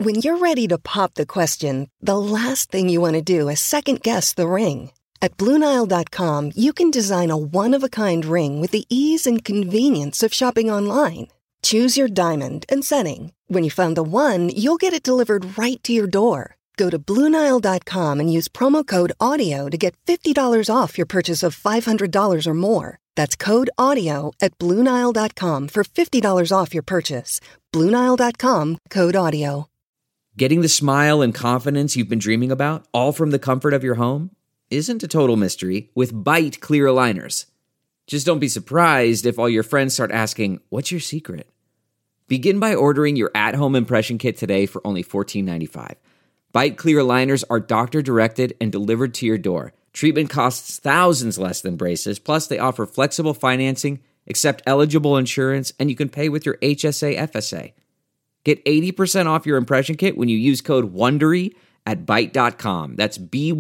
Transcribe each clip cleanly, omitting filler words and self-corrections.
When you're ready to pop the question, the last thing you want to do is second-guess the ring. At BlueNile.com, you can design a one-of-a-kind ring with the ease and convenience of shopping online. Choose your diamond and setting. When you find the one, you'll get it delivered right to your door. Go to BlueNile.com and use promo code AUDIO to get $50 off your purchase of $500 or more. That's code AUDIO at BlueNile.com for $50 off your purchase. BlueNile.com, code AUDIO. Getting the smile and confidence you've been dreaming about, all from the comfort of your home, isn't a total mystery with Byte clear aligners. Just don't be surprised if all your friends start asking, "What's your secret?" Begin by ordering your at-home impression kit today for only $14.95. Byte clear aligners are doctor-directed and delivered to your door. Treatment costs thousands less than braces, plus they offer flexible financing, accept eligible insurance, and you can pay with your HSA FSA. Get 80% off your impression kit when you use code WONDERY at Byte.com. That's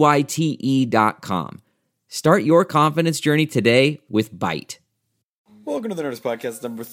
BYTE.com. Start your confidence journey today with Byte. Welcome to the Nerdist Podcast number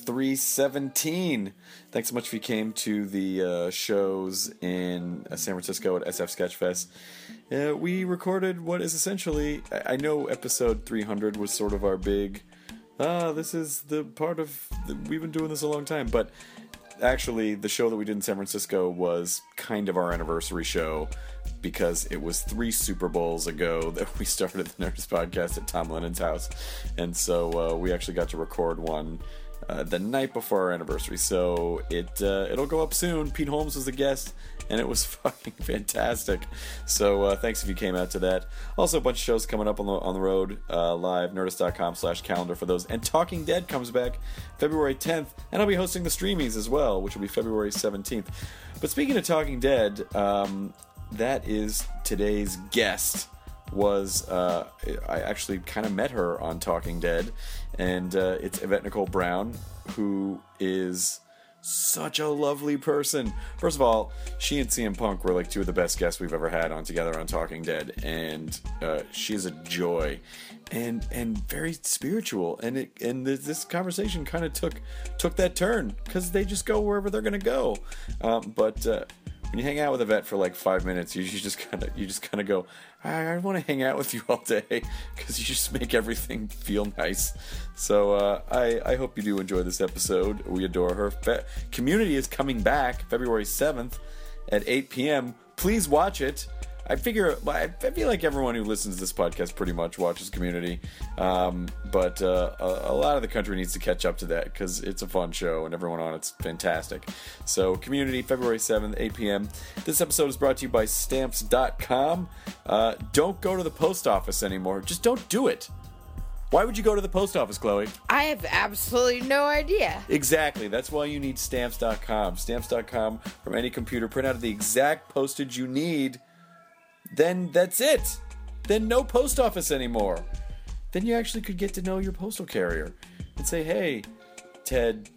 317. Thanks so much if you came to the shows in San Francisco at SF Sketchfest. We recorded what is essentially, I know episode 300 was sort of our big, this is the part of, we've been doing this a long time, but actually the show that we did in San Francisco was kind of our anniversary show because it was 3 Super Bowls ago that we started the Nerdist Podcast at Tom Lennon's house, and so we actually got to record one the night before our anniversary, so it'll go up soon. Pete Holmes was the guest, and it was fucking fantastic. So thanks if you came out to that. Also, a bunch of shows coming up on the road live, nerdist.com/calendar for those. And Talking Dead comes back February 10th, and I'll be hosting the Streamies as well, which will be February 17th. But speaking of Talking Dead, that is today's guest. I actually kind of met her on Talking Dead, and it's Yvette Nicole Brown, who is such a lovely person. First of all, she and CM Punk were like 2 of the best guests we've ever had on together on Talking Dead, and she's a joy and very spiritual, and this conversation kind of took that turn because they just go wherever they're gonna go, but when you hang out with Yvette for like 5 minutes, you just kind of go, I want to hang out with you all day because you just make everything feel nice. So I hope you do enjoy this episode. We adore her. Community is coming back February 7th at 8 p.m. Please watch it. I feel like everyone who listens to this podcast pretty much watches Community, but a lot of the country needs to catch up to that because it's a fun show and everyone on it's fantastic. So Community, February 7th, 8 p.m. This episode is brought to you by Stamps.com. Don't go to the post office anymore. Just don't do it. Why would you go to the post office, Chloe? I have absolutely no idea. Exactly. That's why you need Stamps.com. Stamps.com from any computer. Print out the exact postage you need. Then that's it. Then no post office anymore. Then you actually could get to know your postal carrier and say, hey, Ted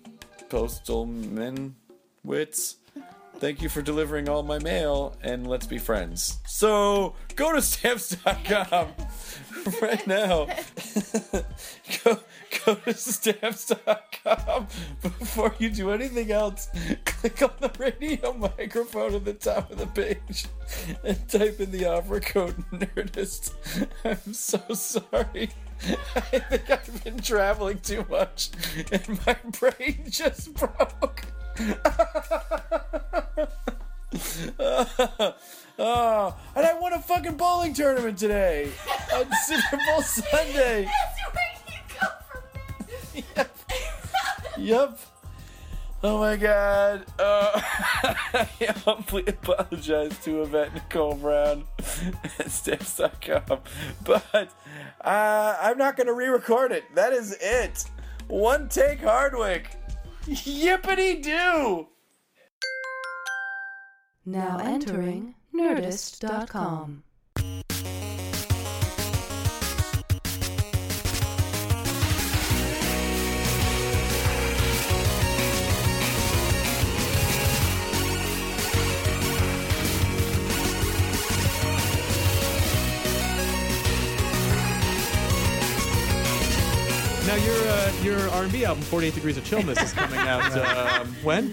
Postalmanwitz, thank you for delivering all my mail, and let's be friends. So go to Stamps.com right now. Go to Stamps.com. Before you do anything else, click on the radio microphone at the top of the page and type in the offer code NERDIST. I'm so sorry. I think I've been traveling too much and my brain just broke. And I won a fucking bowling tournament today on Super Bowl Sunday. That's where you go from there. Yep. Oh my god. I humbly apologize to Yvette Nicole Brown at Stamps.com. But I'm not going to re-record it. That is it. One take Hardwick. Yippity-doo. Now entering Nerdist.com. Now your R&B album, 48 Degrees of Chillness, is coming out when?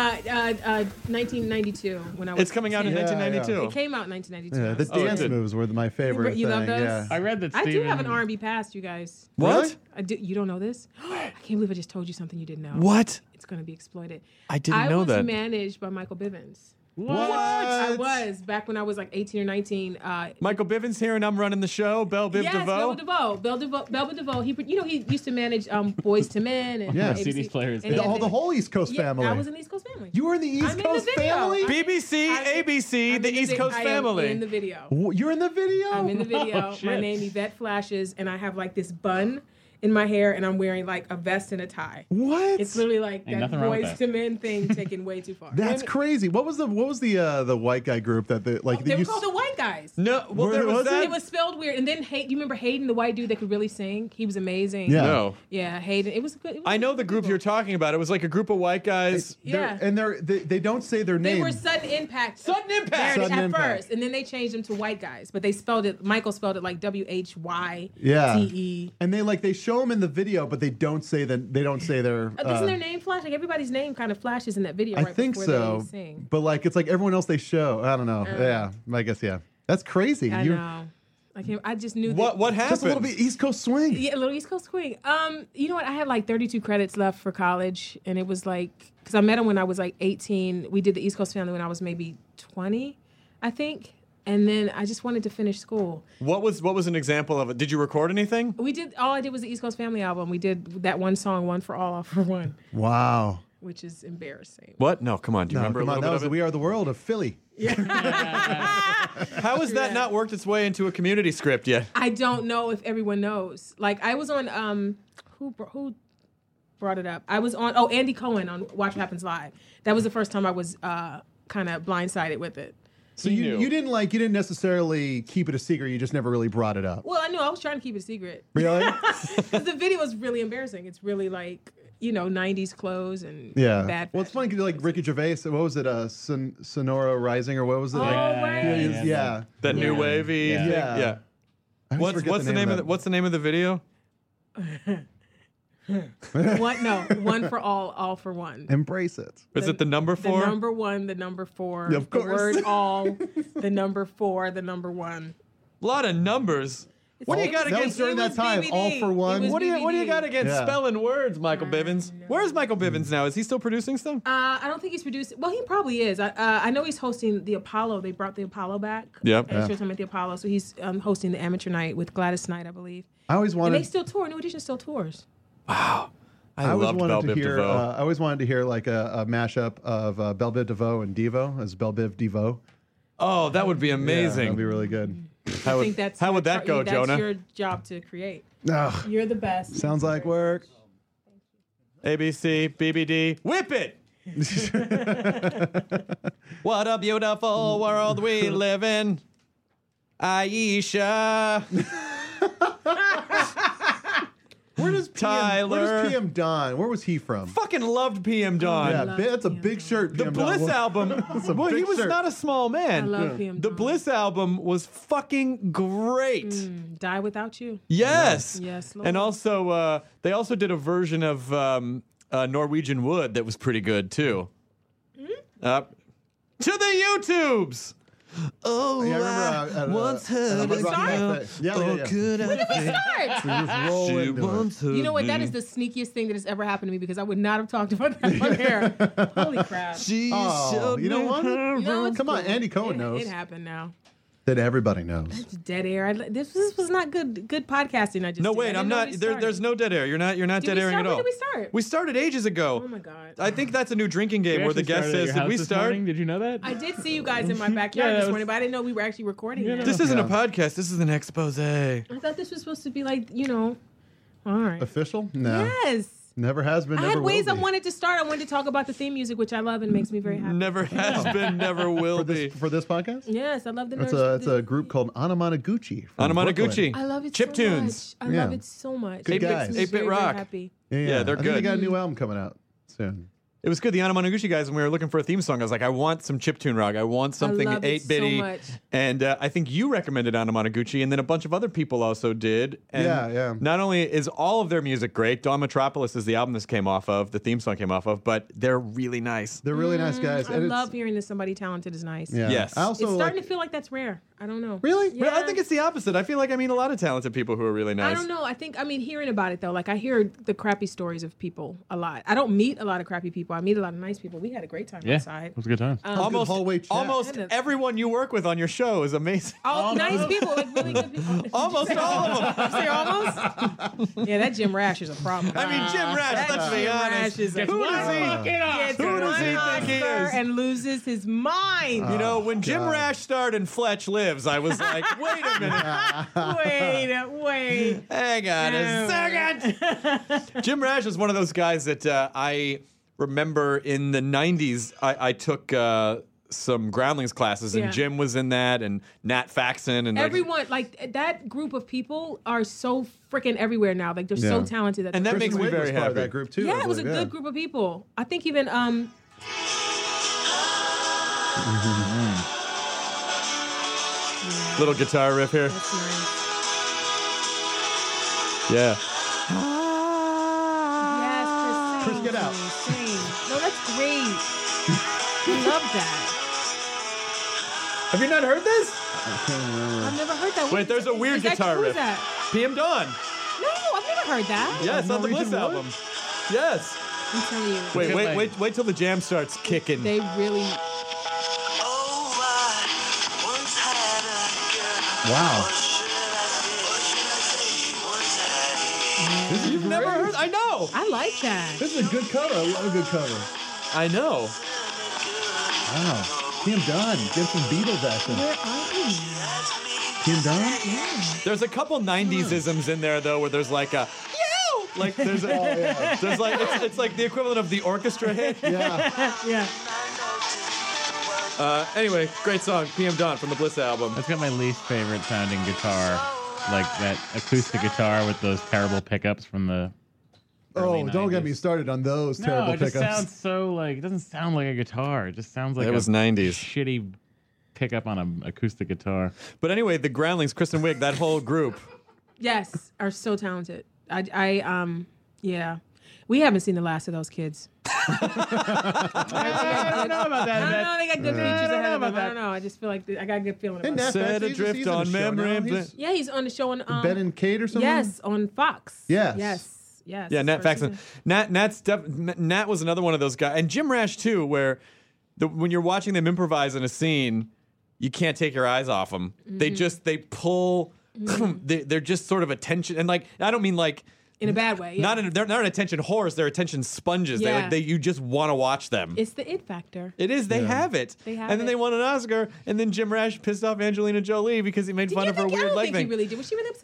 1992 when I was. It's coming out in 1992. It came out in 1992. Yeah, the dance moves were my favorite You thing. love those? Yeah. I read that I Steven... do have an R&B past, you guys. What? I do. You don't know this? I can't believe I just told you something you didn't know. What? It's going to be exploited. I didn't know that. I was managed by Michael Bivins. What? I was back when I was like 18 or 19. Michael Bivins here, and I'm running the show. Belle Biv Yes, DeVoe. Belva DeVoe. He used to manage Boys to Men and Yeah. ABC. CD's players. And The whole East Coast family. I was in the East Coast family. You were in the East I'm in Coast the video. family? BBC, ABC, I'm the in East Coast I family. am in the video. You're in the video? I'm in the video. shit. My name Yvette Flashes, and I have like this bun in my hair, and I'm wearing like a vest and a tie. What? It's literally like Ain't that nothing wrong with Boys that. to Men thing taken way too far. That's crazy. What was the white guy group that They were called the White Guys. No, well, there was that. It was spelled weird, and then you remember Hayden, the white dude that could really sing? He was amazing. Yeah. No. Yeah, Hayden. It was good. I know the group you're talking about. It was like a group of white guys. Yeah. And they don't say their name. They were Sudden Impact. Sudden Impact. There it is, Sudden at Impact. first, and then they changed them to White Guys, but Michael spelled it like WHYTE. Yeah. And they show them in the video, but they don't say their. Doesn't their name flash? Like everybody's name kind of flashes in that video. I right think before so. They sing. But it's like everyone else they show. I don't know. Yeah. I guess yeah. That's crazy. I know. I just knew that. What happened? Just a little bit East Coast swing. Yeah, a little East Coast swing. You know what? I had like 32 credits left for college, and it was like because I met him when I was like 18. We did the East Coast family when I was maybe 20, I think. And then I just wanted to finish school. What was an example of it? Did you record anything? All I did was the East Coast Family album. We did that one song, One for All for One, Wow. which is embarrassing. What? No, come on. Do you remember Come a on, little that bit was of it? We Are the World of Philly. How has that not worked its way into a community script yet? I don't know if everyone knows. Like I was on who brought it up? I was on Andy Cohen on Watch What Happens Live. That was the first time I was kind of blindsided with it. So you didn't necessarily keep it a secret. You just never really brought it up. Well, I knew I was trying to keep it a secret. Really? Because the video is really embarrassing. It's really like 90s clothes and Yeah. bad. Well, it's funny because like Ricky Gervais. What was it? Sonora Rising or what was it? Oh, right. Yeah. That new wavy Yeah. thing? Yeah. I always forget What's the name of that. what's the name of the video? One for all for one. Embrace it. Is it the number The 4? number one, the number 4, Yeah, of the course. word all, the number 4, the number 1. A lot of numbers. What do you got That against was during It that was time. BBD. All for one. It was What do you BBD. got against Yeah. spelling words, Michael Bivins? Where's Michael Bivins now? Is he still producing stuff? I don't think he's producing. Well, he probably is. I know he's hosting the Apollo. They brought the Apollo back. Yep. And Showtime at the Apollo. So he's hosting the Amateur Night with Gladys Knight, I believe. I always And wanted. they still tour. New Edition still tours. I always loved wanted Belle to Biv hear. DeVoe. I always wanted to hear like a mashup of Belle Biv DeVoe and Devo as Belle Biv DeVoe. Oh, that would be Yeah, amazing. that'd be really good. How I would, think that's how your would that go, that's Jonah? your job to create. Ugh, You're the best. sounds like work. ABC, BBD, whip it! What a beautiful world we live in. Aisha. Where does Tyler. Where does PM Don? Where was he from? Fucking loved PM Dawn. Yeah, love that's a PM big Dawn. shirt. The PM Bliss Dawn. album. a Well, he big was shirt. not a small man. I love him. The Bliss album was fucking great. Die Without You. Yes. Yes, Lord. And also, they also did a version of Norwegian Wood that was pretty good too. To the YouTubes. Oh, Yeah, I remember. once heard Did it start? Yeah. could I Start. Roll She into it. once You know what? That heard is the sneakiest thing that has ever happened to me because I would not have talked about that on air. Holy crap. She Oh, showed you know me what? her You know, it's Come on, cool. Andy Cohen knows. It happened now. That everybody knows. It's dead air. This was not good podcasting. I just No, did. I wait, didn't I'm know not. we There's started. no dead air. You're not Did dead we airing start? at all. When did we start? We started ages ago. Oh my god. I think that's a new drinking game We where the actually guest started at says, your "Did we house this start?" morning? Did you know that? I did see you guys in my backyard Yeah, that this was- morning, but I didn't know we were actually recording Yeah, that. This isn't a Yeah. podcast. This is an expose. I thought this was supposed to be like, all right. Official? No. Yes. Never has been. I Never had ways will I be. wanted to start. I wanted to talk about the theme music, which I love and makes me very happy. Never has been, never will for be. this podcast. Yes, I love the It's nerds. it's a group called Anamanaguchi. from Anamanaguchi. I love it Chip so tunes. much. I Yeah. love it so much. Good It makes guys. me 8-bit very, very rock. happy. Brooklyn. Yeah, they're I think they good. got a new album coming out soon. It was good. The Anamanaguchi guys, when we were looking for a theme song, I was like, I want some chiptune rock. I want something love it 8-bitty. so much. And I think you recommended Anamanaguchi, and then a bunch of other people also did. And Yeah. not only is all of their music great, Dawn Metropolis is the album this came off of, the theme song came off of, but they're really nice. They're really nice guys. I and it's- love hearing that somebody talented is nice. Yeah. Yes. I also It's starting like, to feel like that's rare. I don't know. Really? Yeah. Well, I think it's the opposite. I feel like I meet a lot of talented people who are really nice. I don't know. Hearing about it though, like I hear the crappy stories of people a lot. I don't meet a lot of crappy people. I meet a lot of nice people. We had a great time Yeah, outside. it was a good time. Almost, hallway chat. almost everyone you work with on your show is amazing. Oh, nice people, like really good people. Almost all of them. Did you say almost? Yeah, that Jim Rash is a problem. I mean, Jim Rash, let's be Jim honest. Rash is a Who does he? Gets Who does he one think he Oscar is? and loses his mind. You know, when Jim Rash starred in Fletch Lives, I was like, wait a minute. Wait. Hang on a second. Jim Rash is one of those guys that I remember in the 90s. I took some Groundlings classes, and Yeah. Jim was in that, and Nat Faxon. And Everyone, like that group of people are so freaking everywhere now. Like they're so Yeah. talented. And that makes Kristen me Wiig was very part of happy. that group too. I yeah, it was a believe, good group of people. I think even Little guitar riff here. that's nice. Yeah. Yes, Chris, get out. Sing. No, that's great. I love that. Have you not heard this? I've never heard that. Wait, there's a weird Is that- guitar who is riff. that? PM Dawn. No, I've never heard that. Yes, on the Bliss Norwegian Wood? album. Yes. I'm telling you. Wait till the jam starts kicking. They really. Wow. You've never heard? I know. I like that. This is a good cover. I love a good cover. I know. Wow. Tim Dunn. Get some Beatles action. Where are they? Tim Dunn? There's a couple 90s isms in there though, where there's like a you, like there's a, there's like it's like the equivalent of the orchestra hit. Yeah. Yeah. Anyway, great song, PM Dawn from the Bliss album. That's got my least favorite sounding guitar, like that acoustic guitar with those terrible pickups from the. Oh, early don't get 90s. me started on those No, terrible it just pickups. sounds so like it doesn't sound like a guitar. It just sounds like It was a 90s. shitty pickup on an acoustic guitar. But anyway, the Groundlings, Kristen Wiig, that whole group. Yes, are so talented. Yeah. We haven't seen the last of those kids. I don't know about that. I don't know. They got good features don't ahead know of them. about I that. don't know. I just feel like I got a good feeling Hey, about Nat it. Set Faxon, adrift he's in on the show now. memory. He's Yeah, he's on the show on Ben and Kate or something? yes, on Fox. Yes. Yes. Yeah, Nat First Faxon. season. Nat was another one of those guys, and Jim Rash too, where when you're watching them improvise in a scene, you can't take your eyes off them. Mm-hmm. They pull. They're just sort of attention, and like I don't mean like In a bad way. Yeah. they're not an attention horse. They're attention sponges. Yeah. You just want to watch them. It's the it factor. It is. They have it. They have and then it. they won an Oscar, and then Jim Rash pissed off Angelina Jolie because he made Did fun you of her think? I weird don't leg think thing. he really did. Was she really upset?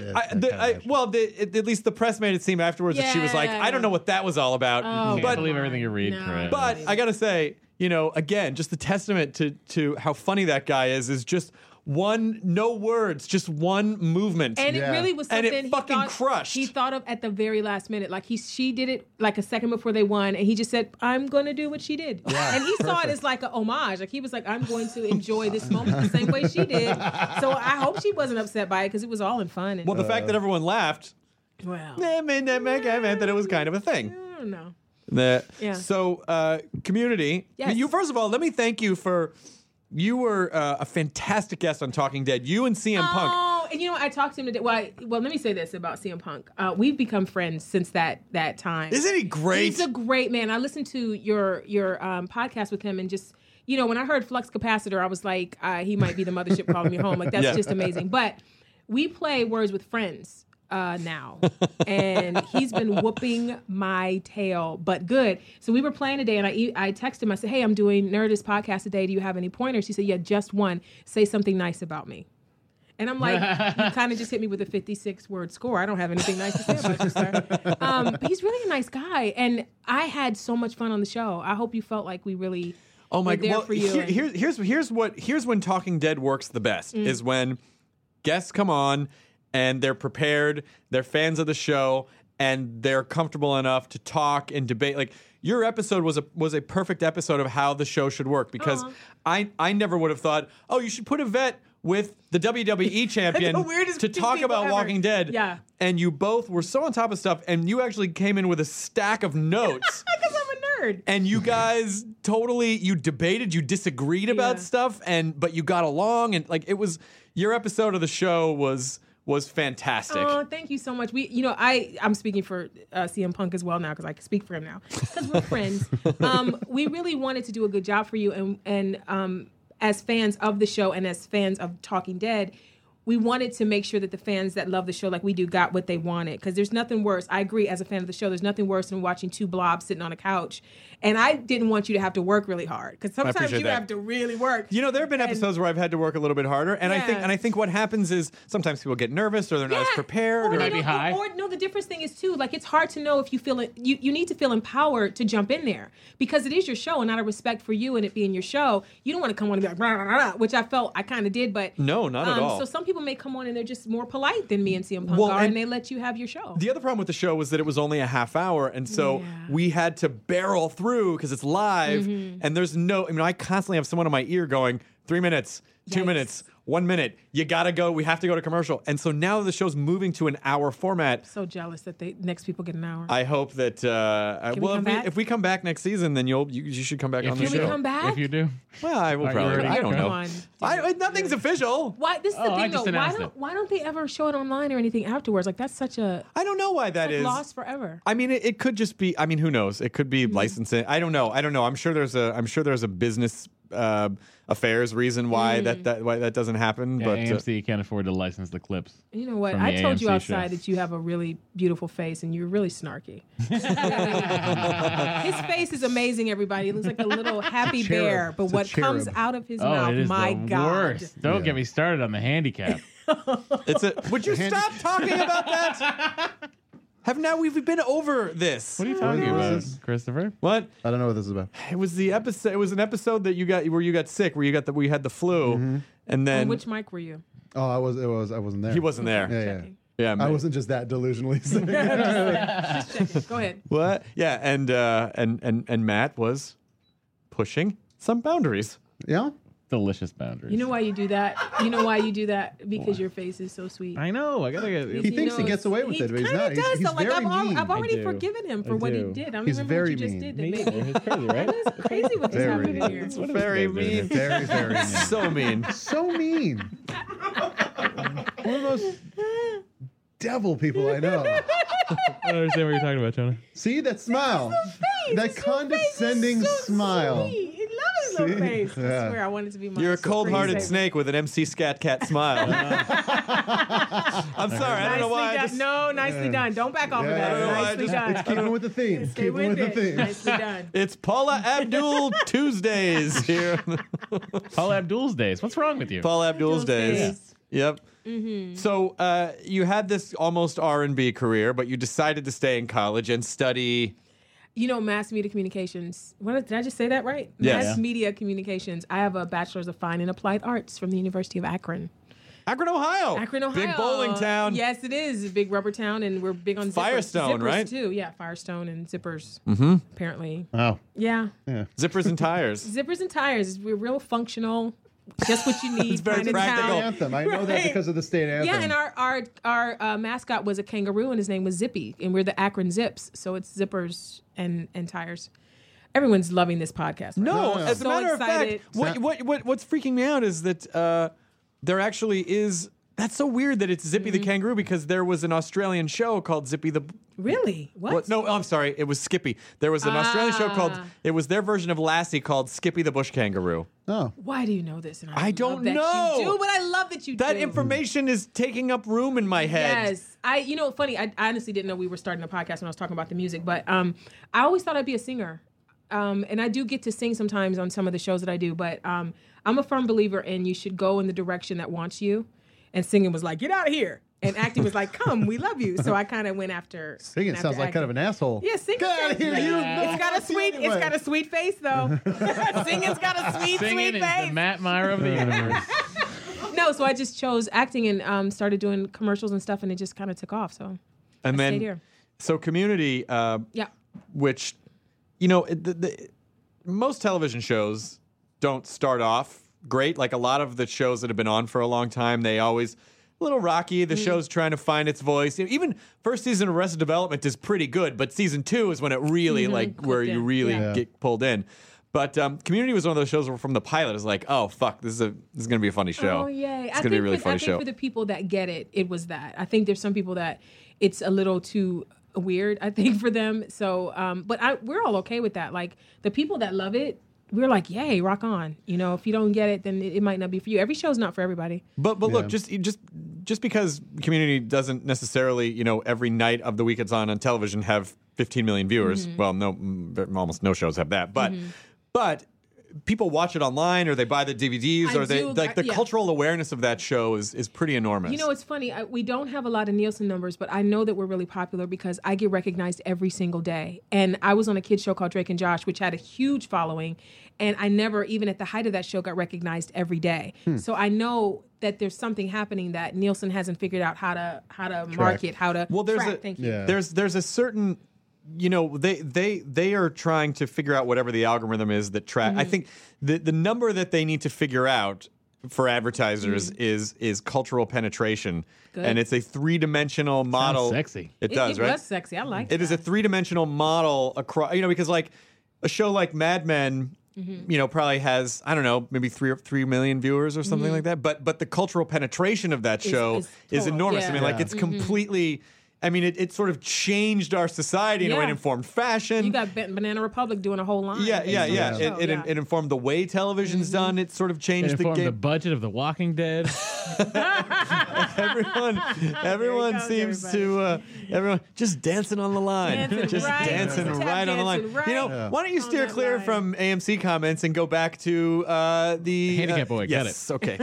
At least the press made it seem afterwards that she was like, Yeah. I don't know what that was all about. Oh, Can't but believe everything you read, No. Chris. but I gotta say, again, just the testament to how funny that guy is just no words, just one movement. And Yeah. it really was And something it fucking crushed. He thought of at the very last minute. Like she did it like a second before they won, and he just said, "I'm going to do what she did." Yeah, and he saw it as like a homage. Like he was like, "I'm going to enjoy this moment the same way she did." So I hope she wasn't upset by it because it was all in fun. And, well, the fact that everyone laughed, well, meant that it was kind of a thing. I don't know. Yeah. So, Community. Yes. You first of all, let me thank you for. You were a fantastic guest on Talking Dead. You and CM Punk. Oh, and I talked to him today. Well, let me say this about CM Punk. We've become friends since that time. Isn't he great? He's a great man. I listened to your podcast with him, and just when I heard Flux Capacitor, I was like, he might be the mothership calling me home. Like that's Yeah. just amazing. But we play Words with Friends now, and he's been whooping my tail, but good. So we were playing today, and I texted him. I said, "Hey, I'm doing Nerdist podcast today. Do you have any pointers?" He said, "Yeah, just one. Say something nice about me." And I'm like, you kind of just hit me with a 56-word score. I don't have anything nice to say about you, sir. But he's really a nice guy, and I had so much fun on the show. I hope you felt like we really were there for you. Here's when Talking Dead works the best is when guests come on and they're prepared, they're fans of the show, and they're comfortable enough to talk and debate. Like your episode was a perfect episode of how the show should work because I never would have thought, oh, you should put Yvette with the WWE champion to talk about ever. Walking Dead. Yeah. And you both were so on top of stuff, and you actually came in with a stack of notes. Because I'm a nerd. And you guys you debated, you disagreed about stuff, but you got along, and like it was your episode of the show was fantastic. Oh, thank you so much. I'm speaking for CM Punk as well now because I can speak for him now because we're friends. We really wanted to do a good job for you, and as fans of the show and as fans of Talking Dead, we wanted to make sure that the fans that love the show like we do got what they wanted. Because there's nothing worse. I agree, as a fan of the show, there's nothing worse than watching two blobs sitting on a couch. And I didn't want you to have to work really hard. Because sometimes you have to really work. You know, there have been episodes where I've had to work a little bit harder. And I think what happens is sometimes people get nervous or they're not as prepared. Or Or be high. Or no, the difference thing is too, like it's hard to know if you feel it. You need to feel empowered to jump in there. Because it is your show and out of respect for you and it being your show, you don't want to come on and be like, rah, rah, rah, which I felt I kind of did. But no, not at all. So some people may come on and they're just more polite than me and CM Punk are, and they let you have your show. The other problem with the show was that it was only a half hour, and so we had to barrel through because it's live, and there's I constantly have someone in my ear going, 3 minutes, 2 minutes, 1 minute, you gotta go, we have to go to commercial. And so now the show's moving to an hour format. So jealous that next people get an hour. I hope that, if we come back next season, then you should come back on the show. Can we come back? If you do. Well, I will probably. I don't know. Nothing's official. Why? This is the thing, though. Why don't they ever show it online or anything afterwards? Like that's such a. I don't know why that is. Lost forever. I mean, it could just be. I mean, who knows? It could be licensing. I don't know. I'm sure there's a business affairs reason why that doesn't happen. Yeah, but AMC can't afford to license the clips. You know what? from I the told you AMC outside show. that you have a really beautiful face and you're really snarky. His face is amazing, everybody. He looks like a little happy bear, but what comes out of his mouth, it is my the God. worst. Don't get me started on the handicap. would you stop talking about that? We've been over this. What are you talking about, Christopher? What? I don't know what this is about. It was the episode. It was an episode that you got sick, where you had the flu, and then On which mic were you? Oh, I wasn't there. he wasn't there. Yeah. Yeah, I wasn't just that delusionally sick. Just checking. Go ahead. What? Yeah, and Matt was pushing some boundaries. Yeah. Delicious boundaries. You know why you do that? Because your face is so sweet. I know. I gotta get. He thinks he gets away with it, but he's not. He does, He's though. Like very mean. I've already do. forgiven him for what he did. I don't He's remember very what you just mean. did. That Me made either. me. It's crazy, right? It's crazy what's Very happening mean. here. What is Very this guy doing? mean. Very, very mean. So mean. So mean. One of the most devil people I know. I don't understand what you're talking about, Jonah. See that smile? That condescending smile. Sweet. He loves his little face. I Yeah. swear, I want it to be my You're a supreme cold-hearted favorite. snake with an MC Scat Cat smile. I'm sorry. I don't know why. Nicely done. Nicely done. Don't back off of that. Yeah. Nicely done. It's keeping with the theme. Stay Keeping with with the it. theme. Nicely done. It's Paula Abdul Tuesdays here. Paul Abdul's days. What's wrong with you? Paul Abdul's days. days. Yep. So you had this almost R&B career, but you decided to stay in college and study. Mass media communications. Did I just say that right? Yes. Mass media communications. I have a bachelor's of fine and applied arts from the University of Akron. Akron, Ohio. Akron, Ohio. Big bowling town. Yes, it is. A big rubber town, and we're big on Firestone, zippers right? too. Yeah, Firestone and zippers. Apparently. Oh. Yeah. Zippers and tires. Zippers and tires. We're real functional. Just what you need. It's very kind of practical. town. Anthem. I know that because of the state anthem. Yeah, and our mascot was a kangaroo, and his name was Zippy, and we're the Akron Zips, so it's zippers and tires. Everyone's loving this podcast. Right? No, No. as a So matter excited. of fact, what's freaking me out is that there actually is. That's so weird that it's Zippy the kangaroo because there was an Australian show called Zippy the. Really? What? No, I'm sorry. It was Skippy. There was an Australian show called. It was their version of Lassie called Skippy the Bush Kangaroo. Oh. Why do you know this? And I don't love that know. You do, but I love that you That do. information is taking up room in my head. Yes. Funny, I honestly didn't know we were starting a podcast when I was talking about the music, but I always thought I'd be a singer. And I do get to sing sometimes on some of the shows that I do, but I'm a firm believer in you should go in the direction that wants you. And singing was like, get out of here. And acting was like, come, we love you. So I kind of went after Singing sounds like kind of an asshole. Yeah, singing. Get out of here, you. It's got a sweet face though. Singing's got a sweet Singing is face. the Matt Meyer of the universe. No, so I just chose acting and started doing commercials and stuff, and it just kind of took off. So And I then, stayed here. so Community, Yeah. which most television shows don't start off great. Like a lot of the shows that have been on for a long time, they always a little rocky. The show's trying to find its voice. Even first season of Arrested Development is pretty good, but season 2 is when it really where you really get pulled in. But Community was one of those shows where from the pilot it's like, oh fuck, this is going to be a funny show. Oh yay! It's going to be a really funny show. I think for the people that get it, it was that. I think there's some people that it's a little too weird. I think for them. So, but we're all okay with that. Like the people that love it, we're like, yay, rock on. If you don't get it, then it might not be for you. Every show's not for everybody. But look, just because Community doesn't necessarily, every night of the week it's on television have 15 million viewers. Well, no, almost no shows have that. But people watch it online or they buy the DVDs the cultural awareness of that show is pretty enormous. It's funny. We don't have a lot of Nielsen numbers, but I know that we're really popular because I get recognized every single day. And I was on a kids show called Drake and Josh, which had a huge following. And I never, even at the height of that show, got recognized every day. So I know that there's something happening that Nielsen hasn't figured out how to market, how to track. Thank you. There's a certain... they are trying to figure out whatever the algorithm is that track. I think the number that they need to figure out for advertisers is cultural penetration. Good. And it's a 3-dimensional model. Sounds sexy. It does, right? It was sexy. I like it. It is a 3-dimensional model across, because like a show like Mad Men, probably has, I don't know, maybe 3 million viewers or something like that. But the cultural penetration of that show is enormous. Yeah. I mean, it's completely... I mean, it sort of changed our society in a way. It informed fashion. You got Banana Republic doing a whole line. Yeah. It informed the way television's done. It sort of changed the game. It informed the budget of The Walking Dead. everyone seems to everyone just dancing on the line, dancing right on the line. Right. Why don't you steer clear from AMC comments and go back to the Handicap Boy? Yes, got it.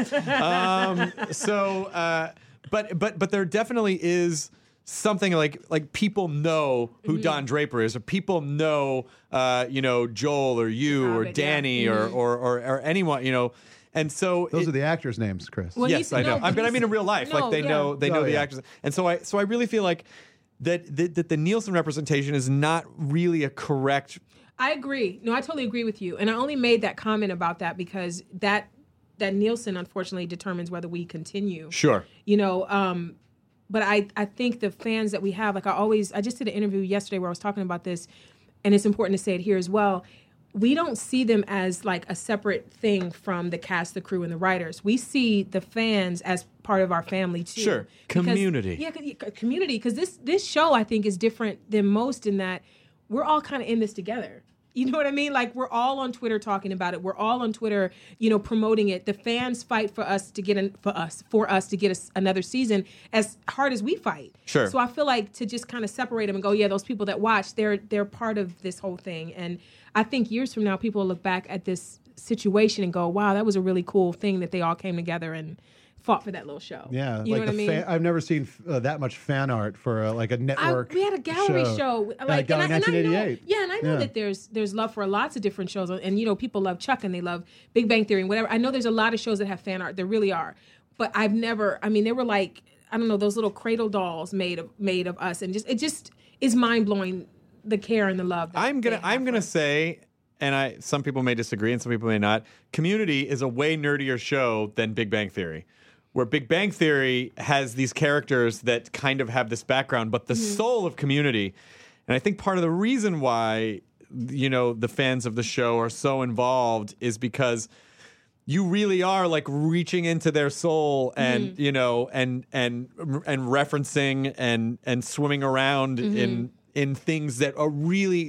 Okay. But there definitely is something like people know who Don Draper is, or people know Joel or you or Danny or anyone, and so those are the actors' names, Chris. Well, yes, I know. I mean in real life, they know the actors, and so I really feel like that the Nielsen representation is not really a correct. I agree. No, I totally agree with you, and I only made that comment about that because that Nielsen unfortunately determines whether we continue. Sure. But I think the fans that we have, I just did an interview yesterday where I was talking about this, and it's important to say it here as well. We don't see them as like a separate thing from the cast, the crew, and the writers. We see the fans as part of our family too. Sure, community. Community. Because this show I think is different than most in that we're all kind of in this together. You know what I mean? Like we're all on Twitter talking about it. We're all on Twitter, promoting it. The fans fight for us to get another season as hard as we fight. Sure. So I feel like to just kind of separate them and go, yeah, those people that watch, they're part of this whole thing. And I think years from now, people will look back at this situation and go, wow, that was a really cool thing that they all came together and fought for that little show. Yeah, you know what I mean? I've never seen that much fan art for a network. We had a gallery show, like 1988. And I know that there's love for lots of different shows, and people love Chuck and they love Big Bang Theory and whatever. I know there's a lot of shows that have fan art. There really are, but I've never. I mean, they were like, I don't know, those little cradle dolls made of us, and it just is mind blowing the care and the love. I'm gonna say. And some people may disagree and some people may not. Community is a way nerdier show than Big Bang Theory, where Big Bang Theory has these characters that kind of have this background, but the soul of Community, and I think part of the reason why, the fans of the show are so involved is because you really are like reaching into their soul and, and referencing and swimming around in things that are really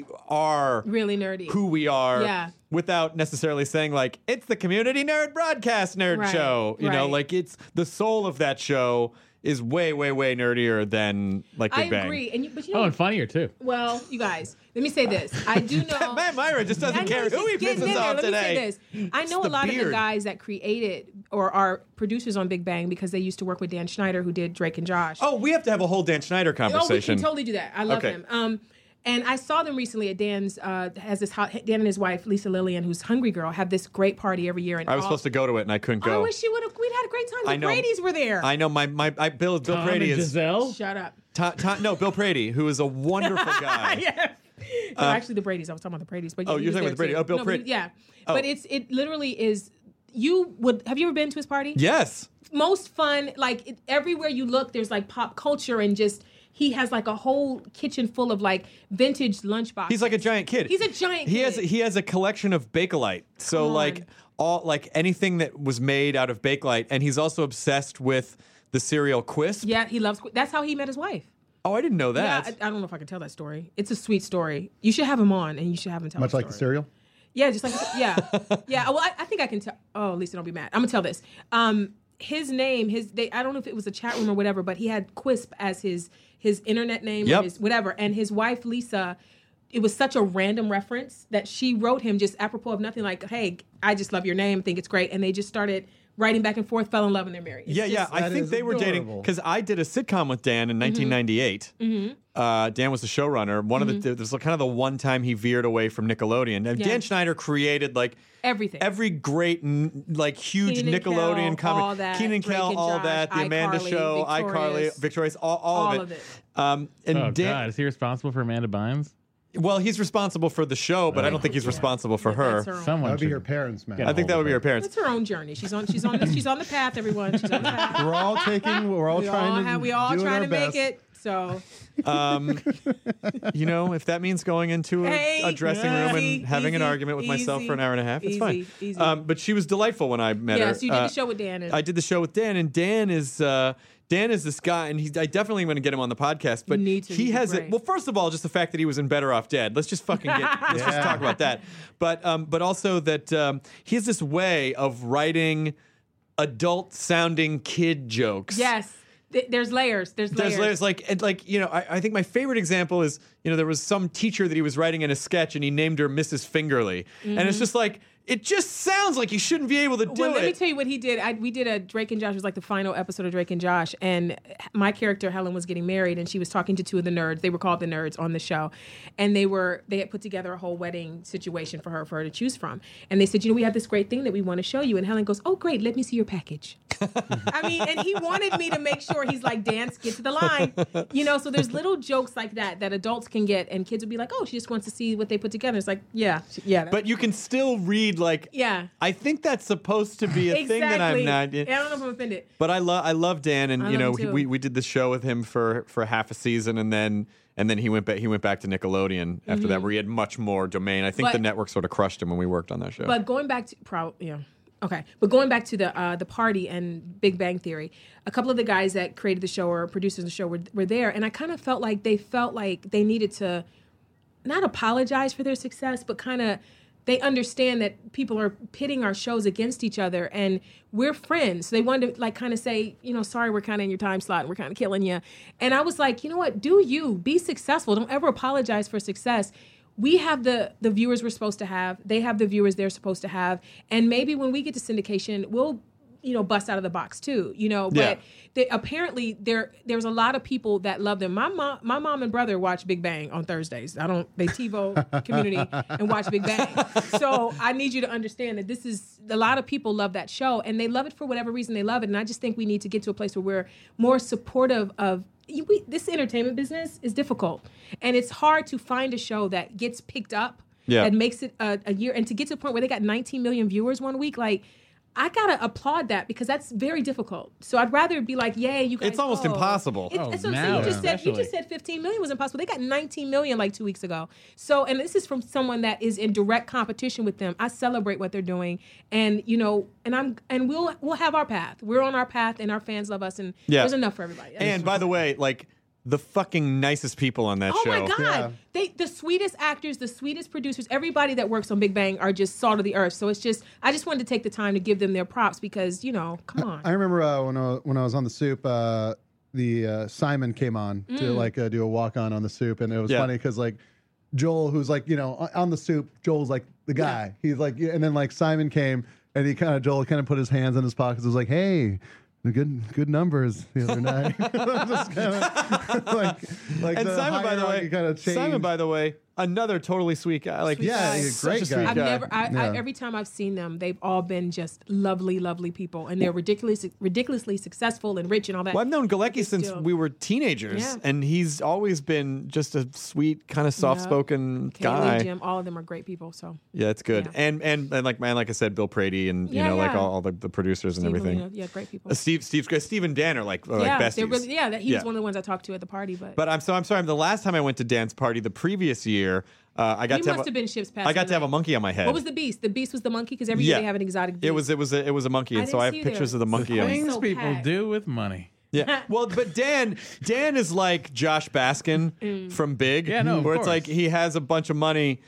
nerdy, who we are, without necessarily saying like it's the Community Nerd Broadcast Nerd Show. Like it's the soul of that show is way, way, way nerdier than like Big Bang. I agree, and funnier too. Well, you guys, let me say this. I do know Matt Myra just doesn't care who he pisses off today. Let me say this. I know a lot of the guys that created or are producers on Big Bang because they used to work with Dan Schneider, who did Drake and Josh. Oh, we have to have a whole Dan Schneider conversation. Oh, we can totally do that. I love him. And I saw them recently at Dan's, Dan and his wife, Lisa Lillian, who's Hungry Girl, have this great party every year. And I was supposed to go to it and I couldn't go. I wish we'd had a great time. The Brady's were there. I know. Bill Tom Brady and is. Giselle? Shut up. No, Bill Brady, who is a wonderful guy. Yeah. Actually, the Bradys. I was talking about the Bradys. But Oh, you're talking about the Brady. Oh, Bill Prady. Yeah. Oh. But it literally is. Have you ever been to his party? Yes. Most fun. Like everywhere you look, there's like pop culture and just. He has like a whole kitchen full of like vintage lunchboxes. He's like a giant kid. He's a giant kid. He has a collection of Bakelite. So like anything that was made out of Bakelite, and he's also obsessed with the cereal Quisp. Yeah, he loves. That's how he met his wife. Oh, I didn't know Yeah, that. I don't know if I can tell that story. It's a sweet story. You should have him on, and you should have him tell. Much like the cereal. Yeah, just like yeah. Well, I think I can tell. Oh, Lisa, don't be mad. I'm gonna tell this. His name, I don't know if it was a chat room or whatever, but he had Quisp as his internet name or his whatever. And his wife, Lisa, it was such a random reference that she wrote him just apropos of nothing, like, hey, I just love your name, think it's great. And they just started writing back and forth, fell in love, and they're married. I think they were dating because I did a sitcom with Dan in 1998. Dan was the showrunner. This was kind of the one time he veered away from Nickelodeon. And Dan Schneider created like everything, every great like huge Kenan Nickelodeon comedy, Kenan Kel, all that, The Amanda Show, iCarly, Victorious, all of it. And God, is he responsible for Amanda Bynes? Well, he's responsible for the show, but I don't think he's responsible for her. That would be her parents, man. I think that would be her parents. It's her own journey. She's on the path, everyone. She's on the path. We're all trying to make it. So, if that means going into a dressing room and having an argument with myself for an hour and a half, it's fine. Easy. But she was delightful when I met her. Yes, you did the show with Dan. I did the show with Dan, and Dan is this guy, and I definitely want to get him on the podcast. But he has it. Well, first of all, just the fact that he was in Better Off Dead. Let's just fucking let's just talk about that. But also that he has this way of writing adult-sounding kid jokes. Yes. There's layers. There's layers. I think my favorite example is, there was some teacher that he was writing in a sketch and he named her Mrs. Fingerly. And it's just like, it just sounds like you shouldn't be able to do it. Let me tell you what he did. We did a Drake and Josh. It was like the final episode of Drake and Josh. And my character, Helen, was getting married and she was talking to two of the nerds. They were called the nerds on the show. And they had put together a whole wedding situation for her to choose from. And they said, we have this great thing that we want to show you. And Helen goes, oh, great. Let me see your package. And he wanted me to make sure he's like, dance, get to the line. So there's little jokes like that adults can get. And kids would be like, oh, she just wants to see what they put together. It's like, yeah. But you can still read I think that's supposed to be a thing that I'm not. I don't know if I'm offended. But I love Dan, and we did the show with him for half a season, and then he went back to Nickelodeon after that, where he had much more domain. I think the network sort of crushed him when we worked on that show. But going back to But going back to the party and Big Bang Theory, a couple of the guys that created the show or producers of the show were there, and I kind of felt like they needed to not apologize for their success, but kind of. They understand that people are pitting our shows against each other, and we're friends. So they wanted to kind of say, sorry, we're kind of in your time slot, and we're kind of killing you. And I was like, you know what? Do you be successful? Don't ever apologize for success. We have the viewers we're supposed to have. They have the viewers they're supposed to have. And maybe when we get to syndication, we'll bust out of the box too, but apparently there's a lot of people that love them. My mom and brother watch Big Bang on Thursdays. They TiVo Community and watch Big Bang. So I need you to understand that a lot of people love that show, and they love it for whatever reason they love it. And I just think we need to get to a place where we're more supportive of this entertainment business is difficult, and it's hard to find a show that gets picked up, that makes it a year, and to get to a point where they got 19 million viewers one week, I gotta applaud that because that's very difficult. So I'd rather be like, yay, you guys. It's almost impossible. You just said 15 million was impossible. They got 19 million 2 weeks ago. So, and this is from someone that is in direct competition with them. I celebrate what they're doing, and we'll have our path. We're on our path, and our fans love us, and there's enough for everybody. And by the way, the fucking nicest people on that show. Oh my God. Yeah. The sweetest actors, the sweetest producers, everybody that works on Big Bang are just salt of the earth. So I just wanted to take the time to give them their props because, come on. I remember when I was on The Soup, the Simon came on to do a walk-on the Soup, and it was funny because Joel, who's on The Soup, Joel's the guy. Yeah. He's and then Simon came, and Joel kind of put his hands in his pockets and was like, hey, good numbers the other night. Just kind of and Simon, by the way, another totally sweet guy. Like, Yeah, guy. he's a such great a sweet guy. I've guy. never. I, Yeah. every time I've seen them, they've all been just lovely, lovely people, and they're ridiculously successful and rich and all that. Well, I've known Galecki But since still. we were teenagers, Yeah. and he's always been just a sweet, kind of soft-spoken Kaylee, guy. Jim, all of them are great people. So Yeah, it's good. Yeah. And like I said, Bill Prady and Yeah, like yeah. all the producers and Steve everything. Molina, yeah, great people. Steve's great. Steve and Dan are like yeah, besties. they're really, yeah. He Yeah. was one of the ones I talked to at the party, but But I'm sorry. The last time I went to Dan's party, the previous year, I got you to must have been ships past. I got to have a LA. monkey on my head. What was the beast? The beast was the monkey because every year Yeah. they have an exotic beast. It was a monkey, I and so didn't I have see you pictures there. of the monkey. on Things so people packed. do with money. Yeah. Well, but Dan is like Josh Baskin from Big. Yeah, no, of where it's course. like he has a bunch of money.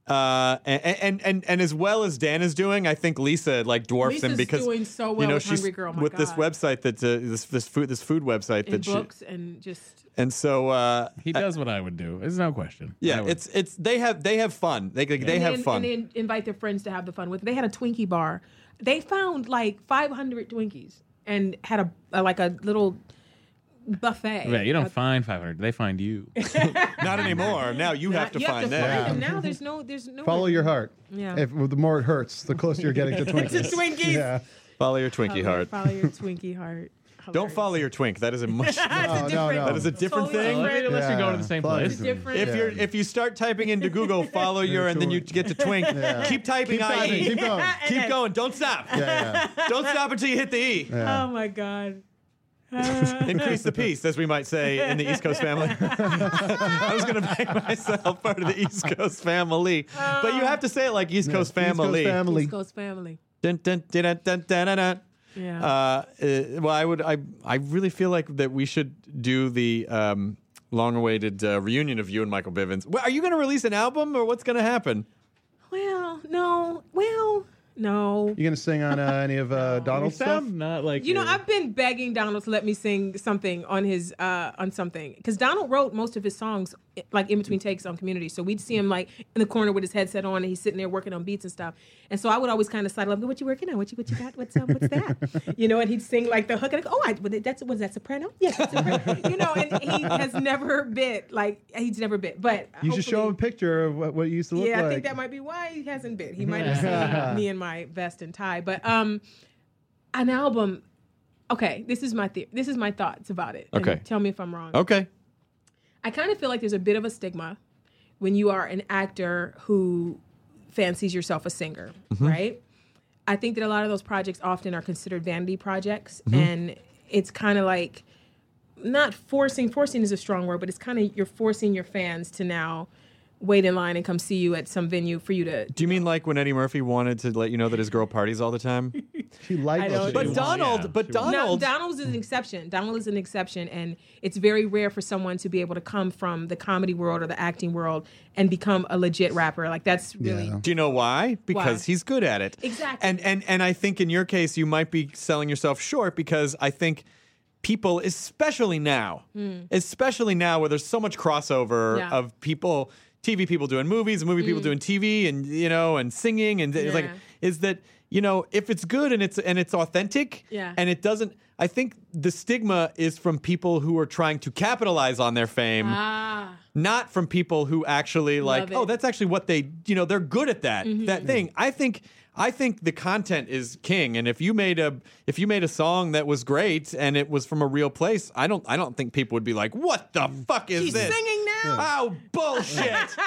And as well as Dan is doing, I think Lisa like dwarfs him Lisa's because doing so well with she's Hungry Girl, my with this God. website that this food website in that books and just. and so He does what I would do. There's no question. yeah, I would. it's they have fun. They have fun. And they invite their friends to have the fun with them. They had a Twinkie bar. They found like 500 Twinkies and had a little buffet. Yeah, you don't find 500. They find you. Not anymore. Now you have to find them. Find them. Now there's no. Follow your heart. Yeah. If the more it hurts, the closer you're getting to Twinkies. To Twinkies. Yeah. Follow your Twinkie heart. Follow your Twinkie heart. Don't Hilarious. follow your twink. That is a much. That's No, a no, different. no. That is a different Totally thing. different. Unless you're going to the same follow place. your- Different. If you start typing into Google, follow your, and then you get to twink. Keep typing Keep typing, IE. keep going. Keep going. Don't stop. Yeah, Don't stop until you hit the E. Oh my God. Increase the peace, as we might say in the East Coast family. I was going to make myself part of the East Coast family, but you have to say it like East Coast family. East Coast family. East Coast family. Dun, dun, dun, dun, dun, dun, dun, dun. Yeah. Well, I really feel like that we should do the long-awaited reunion of you and Michael Bivins. Well, are you going to release an album, or what's going to happen? Well, no. No. You gonna sing on any of You Donald's stuff? sound not like You know, you're- I've been begging Donald to let me sing something on his on something because Donald wrote most of his songs like in between takes on Community. So we'd see him like in the corner with his headset on, and he's sitting there working on beats and stuff. And so I would always kind of sidle up, go, "What you working on? What you got? What's that?" You know, and he'd sing like the hook, and I go, was that soprano? Yes, yeah, soprano. You know, and he has never bit he's never bit. But You should show him a hopefully- picture of what you used to look Yeah, like. I think that might be why he hasn't been. He might have seen me in my vest and tie. But an album. Okay, this is my this is my thoughts about it. And Okay. tell me if I'm wrong. Okay. I kind of feel like there's a bit of a stigma when you are an actor who fancies yourself a singer, right? I think that a lot of those projects often are considered vanity projects, and it's kind of like not forcing is a strong word, but it's kind of you're forcing your fans to now wait in line and come see you at some venue for you to. Do you mean like when Eddie Murphy wanted to let you know that his girl parties all the time? She likes I don't- it. But Yeah, Donald, she but was. Donald. Donald is an exception. Donald is an exception, and it's very rare for someone to be able to come from the comedy world or the acting world and become a legit rapper. Like that's really Yeah. Do you know why? Because Why? he's good at it. Exactly. And I think in your case you might be selling yourself short because I think people, especially now where there's so much crossover Yeah. of people, TV people doing movies, movie people doing TV, and and singing, and it's like Yeah. is that if it's good and it's authentic, Yeah. and it doesn't. I think the stigma is from people who are trying to capitalize on their fame. Not from people who actually like, it. oh, that's actually what they, they're good at that thing. I think the content is king, and if you made a song that was great and it was from a real place, I don't think people would be like, what the fuck is She's this? singing now. Oh, bullshit.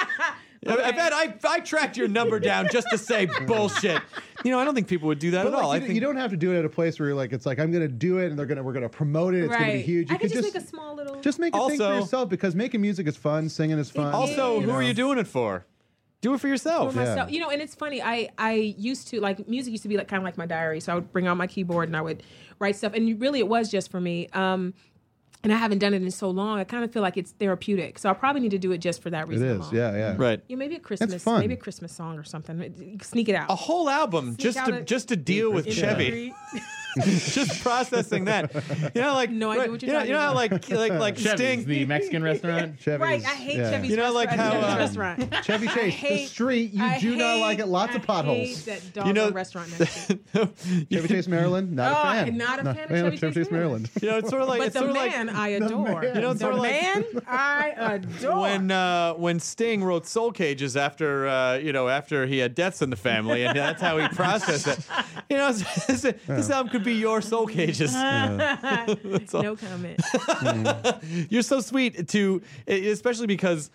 I tracked your number down just to say bullshit. I don't think people would do that But at all. like, I think you don't have to do it at a place where you're like, it's like I'm gonna do it and we're gonna promote it. It's gonna be Right. huge. You I could could just make a small little. just make a thing for Also- yourself because making music is fun, singing is fun. also, is. who are you doing it for? Do it for yourself. for myself. And it's funny. I used to like music used to be like kind of like my diary. So I would bring out my keyboard and I would write stuff. And really, it was just for me. And I haven't done it in so long. I kind of feel like it's therapeutic. So I probably need to do it just for that It reason. is, alone. yeah. Right. Yeah, maybe a Christmas, fun. maybe a Christmas song or something. Sneak it out. A whole album Sneak out just to deal with in the Chevy. street. just processing that. You know, like No idea what you're talking how like Chevy's, Sting. the Mexican restaurant. Chevy's, Right, I hate yeah. Chevy's You know, like restaurant. how, restaurant. Chevy Chase, the street. You do not like it. Lots of potholes. I hate that doggone restaurant next to it. Chevy Chase, Maryland. Not a fan. not a fan of No, Chevy Chase, Maryland. You know, it's sort of like But it's the sort of like man I adore. man. You know, it's the sort of like- man I adore. when Sting wrote Soul Cages after after he had deaths in the family, and that's how he processed it. You know, this album could be your Soul Cages. No comment. You're so sweet especially because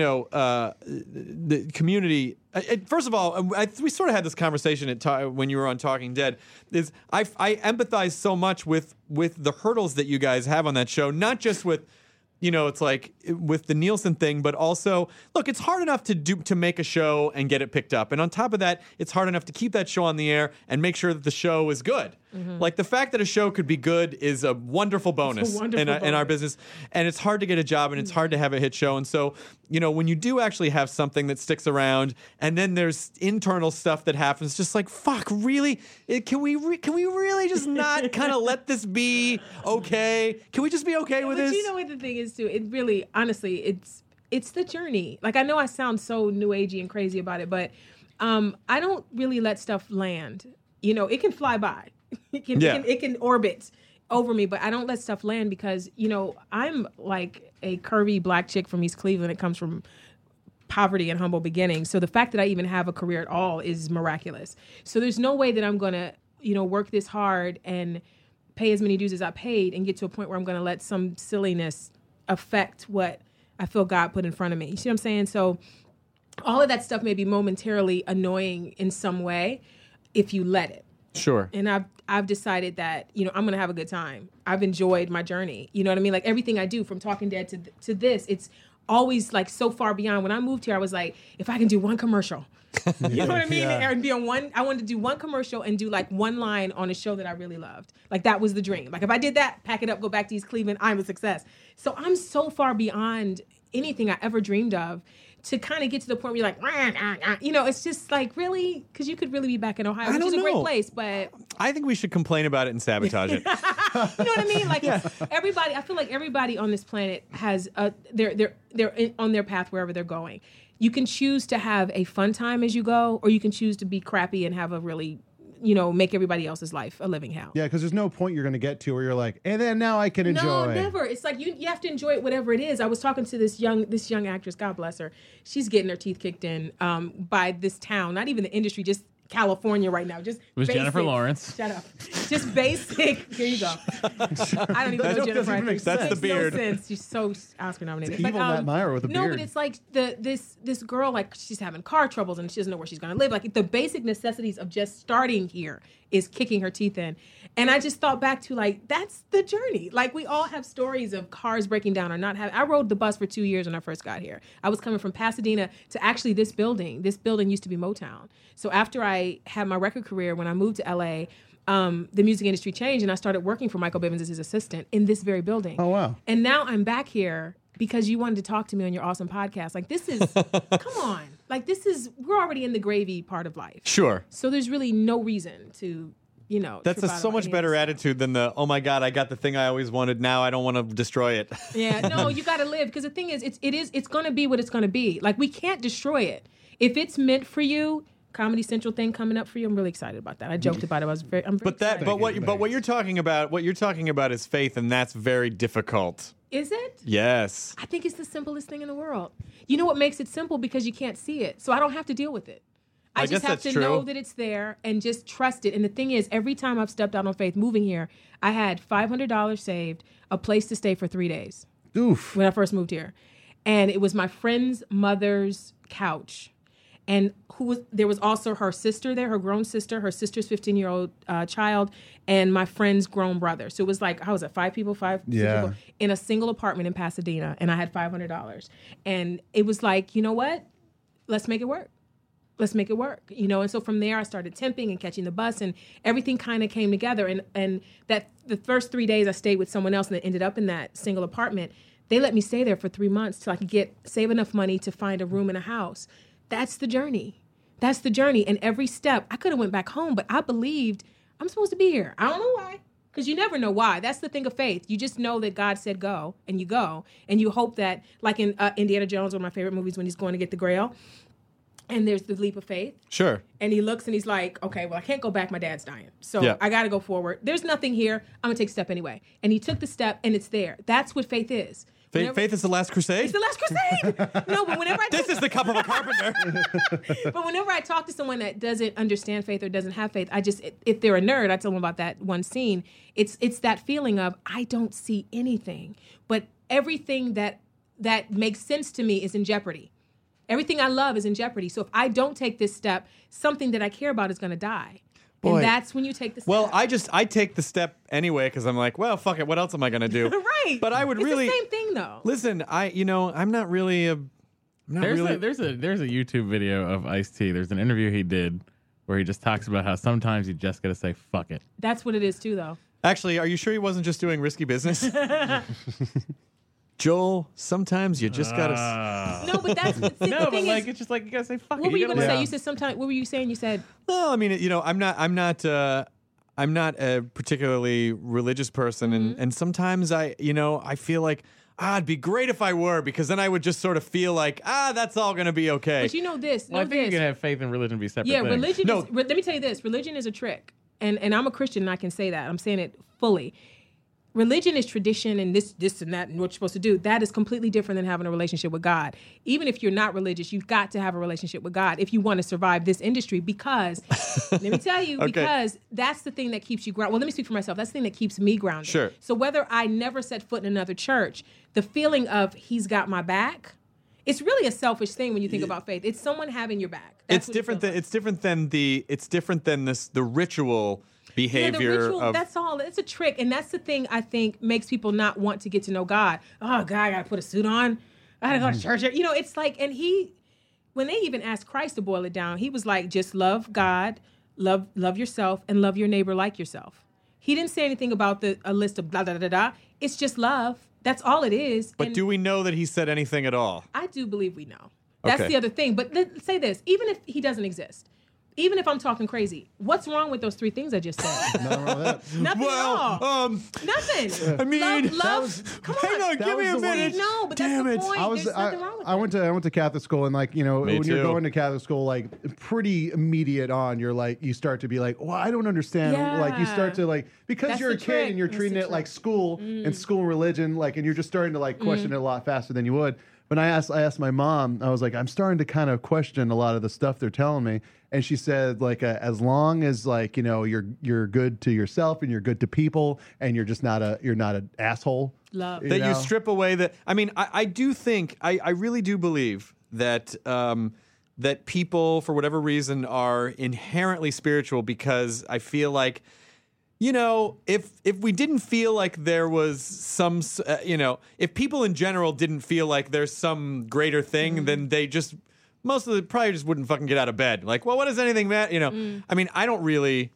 the community. First of all, we sort of had this conversation when you were on Talking Dead. Is I empathize so much with the hurdles that you guys have on that show, not just with. It's like with the Nielsen thing, but also, look, it's hard enough to make a show and get it picked up. And on top of that, it's hard enough to keep that show on the air and make sure that the show is good. Mm-hmm. Like the fact that a show could be good is a wonderful bonus in our business. And it's hard to get a job and it's hard to have a hit show. And so, when you do actually have something that sticks around and then there's internal stuff that happens, just like, fuck, really? Can we really just not kind of let this be okay? Can we just be okay with this? But you know what the thing is too? It really, honestly, it's the journey. Like I know I sound so new agey and crazy about it, but I don't really let stuff land. It can fly by. It can orbit over me, but I don't let stuff land because, I'm like a curvy black chick from East Cleveland. It comes from poverty and humble beginnings. So the fact that I even have a career at all is miraculous. So there's no way that I'm going to, work this hard and pay as many dues as I paid and get to a point where I'm going to let some silliness affect what I feel God put in front of me. You see what I'm saying? So all of that stuff may be momentarily annoying in some way if you let it. Sure. And I've decided that, I'm going to have a good time. I've enjoyed my journey. You know what I mean? Like everything I do from Talking Dead to this, it's always like so far beyond. When I moved here, I was like, if I can do one commercial, you know what I mean? Yeah. And be on one, I wanted to do one commercial and do like one line on a show that I really loved. Like that was the dream. Like if I did that, pack it up, go back to East Cleveland, I'm a success. So I'm so far beyond anything I ever dreamed of to kind of get to the point where you're like, it's just like, really? Because you could really be back in Ohio, which is a great place, but... I think we should complain about it and sabotage it. You know what I mean? Like everybody, I feel like everybody on this planet has, they're on their path wherever they're going. You can choose to have a fun time as you go, or you can choose to be crappy and have a really... make everybody else's life a living hell. Yeah, because there's no point you're going to get to where you're like, and then now I can enjoy. No, never. It's like you have to enjoy it, whatever it is. I was talking to this young actress, God bless her. She's getting her teeth kicked in by this town, not even the industry, just California right now. Just it was basic. Jennifer Lawrence. Shut up. Just basic. Here you go. I don't even know Jennifer. That's the beard. No sense. She's so Oscar nominated. It's evil Matt Meyer with a beard. No, but it's like this girl, like she's having car troubles and she doesn't know where she's going to live. Like the basic necessities of just starting here is kicking her teeth in. And I just thought back to like, that's the journey. Like we all have stories of cars breaking down or not having. I rode the bus for 2 years when I first got here. I was coming from Pasadena to actually this building. This building used to be Motown. So after I had my record career, when I moved to LA, the music industry changed and I started working for Michael Bivins as his assistant in this very building. Oh, wow. And now I'm back here because you wanted to talk to me on your awesome podcast. Like this is, come on. Like we're already in the gravy part of life. Sure. So there's really no reason to, That's a so much better attitude than the, oh my God, I got the thing I always wanted. Now I don't want to destroy it. Yeah, no, you got to live. Because the thing is, it's going to be what it's going to be. Like we can't destroy it. If it's meant for you, Comedy Central thing coming up for you, I'm really excited about that. I joked about it. I'm very excited. But what you're talking about is faith, and that's very difficult. Is it? Yes. I think it's the simplest thing in the world. You know what makes it simple? Because you can't see it. So I don't have to deal with it. I just have to know that it's there and just trust it. And the thing is, every time I've stepped out on faith moving here, I had $500 saved, a place to stay for 3 days. Oof. When I first moved here. And it was my friend's mother's couch. And there was also her sister there, her grown sister, her sister's 15-year-old child, and my friend's grown brother. So it was like, how was it, five people in a single apartment in Pasadena, and I had $500. And it was like, you know what? Let's make it work. Let's make it work. And so from there I started temping and catching the bus, and everything kind of came together. And that the first 3 days I stayed with someone else and it ended up in that single apartment. They let me stay there for 3 months till I could save enough money to find a room in a house. That's the journey. And every step, I could have went back home, but I believed I'm supposed to be here. I don't know why. Because you never know why. That's the thing of faith. You just know that God said go, and you go. And you hope that, like in Indiana Jones, one of my favorite movies, when he's going to get the Grail, and there's the leap of faith. Sure. And he looks and he's like, okay, well, I can't go back. My dad's dying. So Yeah. I got to go forward. There's nothing here. I'm going to take a step anyway. And he took the step, and it's there. That's what faith is. Faith is the last crusade? It's the last crusade. No, but whenever I This is the cup of a carpenter. But whenever I talk to someone that doesn't understand faith or doesn't have faith, if they're a nerd, I tell them about that one scene. It's that feeling of, I don't see anything, but everything that makes sense to me is in jeopardy. Everything I love is in jeopardy. So if I don't take this step, something that I care about is going to die. Boy. And that's when you take the step. Well, I take the step anyway because I'm like, well, fuck it. What else am I going to do? Right. But I would it's really the same thing though. Listen. I'm not really a. There's a YouTube video of Ice-T. There's an interview he did where he just talks about how sometimes you just got to say fuck it. That's what it is too, though. Actually, are you sure he wasn't just doing risky business? Joel, sometimes you just gotta. No, but that's the thing but is, it's just like you gotta say fuck it. what were you going to gotta- say? You said sometimes. What were you saying? You said. Well, I mean, I'm not a particularly religious person, and sometimes I feel like it'd be great if I were, because then I would just sort of feel like that's all going to be okay. But you know this. Well, I think you can have faith and religion be separate things. Religion. No. Let me tell you this. Religion is a trick, and I'm a Christian, and I can say that. I'm saying it fully. Religion is tradition and this and that and what you're supposed to do. That is completely different than having a relationship with God. Even if you're not religious, you've got to have a relationship with God if you want to survive this industry, because let me tell you, because that's the thing that keeps you grounded. Well, let me speak for myself. That's the thing that keeps me grounded. Sure. So whether I never set foot in another church, the feeling of he's got my back, it's really a selfish thing when you think about faith. It's someone having your back. That's what it feels like. It's different than the ritual behavior the ritual, of. that's all. It's a trick, and that's the thing I think makes people not want to get to know God. Oh, God, I gotta put a suit on. I gotta go to church. It's like, and when they even asked Christ to boil it down, he was like, just love God, love yourself, and love your neighbor like yourself. He didn't say anything about a list of blah, blah, blah, blah. It's just love. That's all it is. But And do we know that he said anything at all? I do believe we know. That's Okay. the other thing. But let's say this, even if he doesn't exist, even if I'm talking crazy, what's wrong with those three things I just said? Nothing wrong with that. Nothing at all. Nothing. I mean, love. Come on. hang on, that give me was a the one- minute. No, but Damn that's it. the point. I was There's nothing wrong with I went to Catholic school, and like Me when too. you're going to Catholic school, like pretty immediate on, you start to be like, well, I don't understand. Like you start to because That's you're a the kid trick. and you're That's treating the it trick. like school and school religion, and you're just starting to question it a lot faster than you would. But I asked my mom, I was like, I'm starting to kind of question a lot of the stuff they're telling me. And she said, as long as you're good to yourself and you're good to people and you're just not an asshole. Love. That you know? strip away the. I mean, I do think, I really do believe that that people, for whatever reason, are inherently spiritual, because I feel like, if we didn't feel like there was some, if people in general didn't feel like there's some greater thing, then they just, most of them probably just wouldn't fucking get out of bed. Like, well, what does anything matter? I mean, I don't really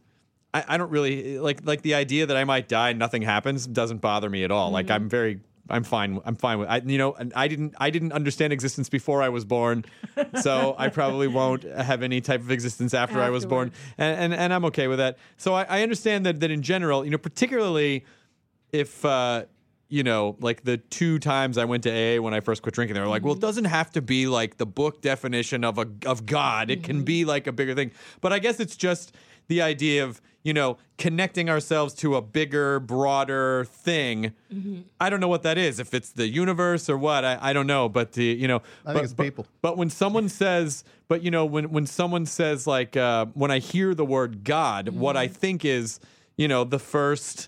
like the idea that I might die and nothing happens doesn't bother me at all. Like, I'm fine with and I didn't understand existence before I was born, so I probably won't have any type of existence after I was born, and I'm okay with that. So I understand that in general, particularly if like the 2 times I went to AA when I first quit drinking, they were like, well, it doesn't have to be like the book definition of God. It can be like a bigger thing. But I guess it's just the idea of, connecting ourselves to a bigger, broader thing. I don't know what that is, if it's the universe or what, I don't know. But I think it's people. But when someone says, when someone says, like, when I hear the word God, what I think is, the first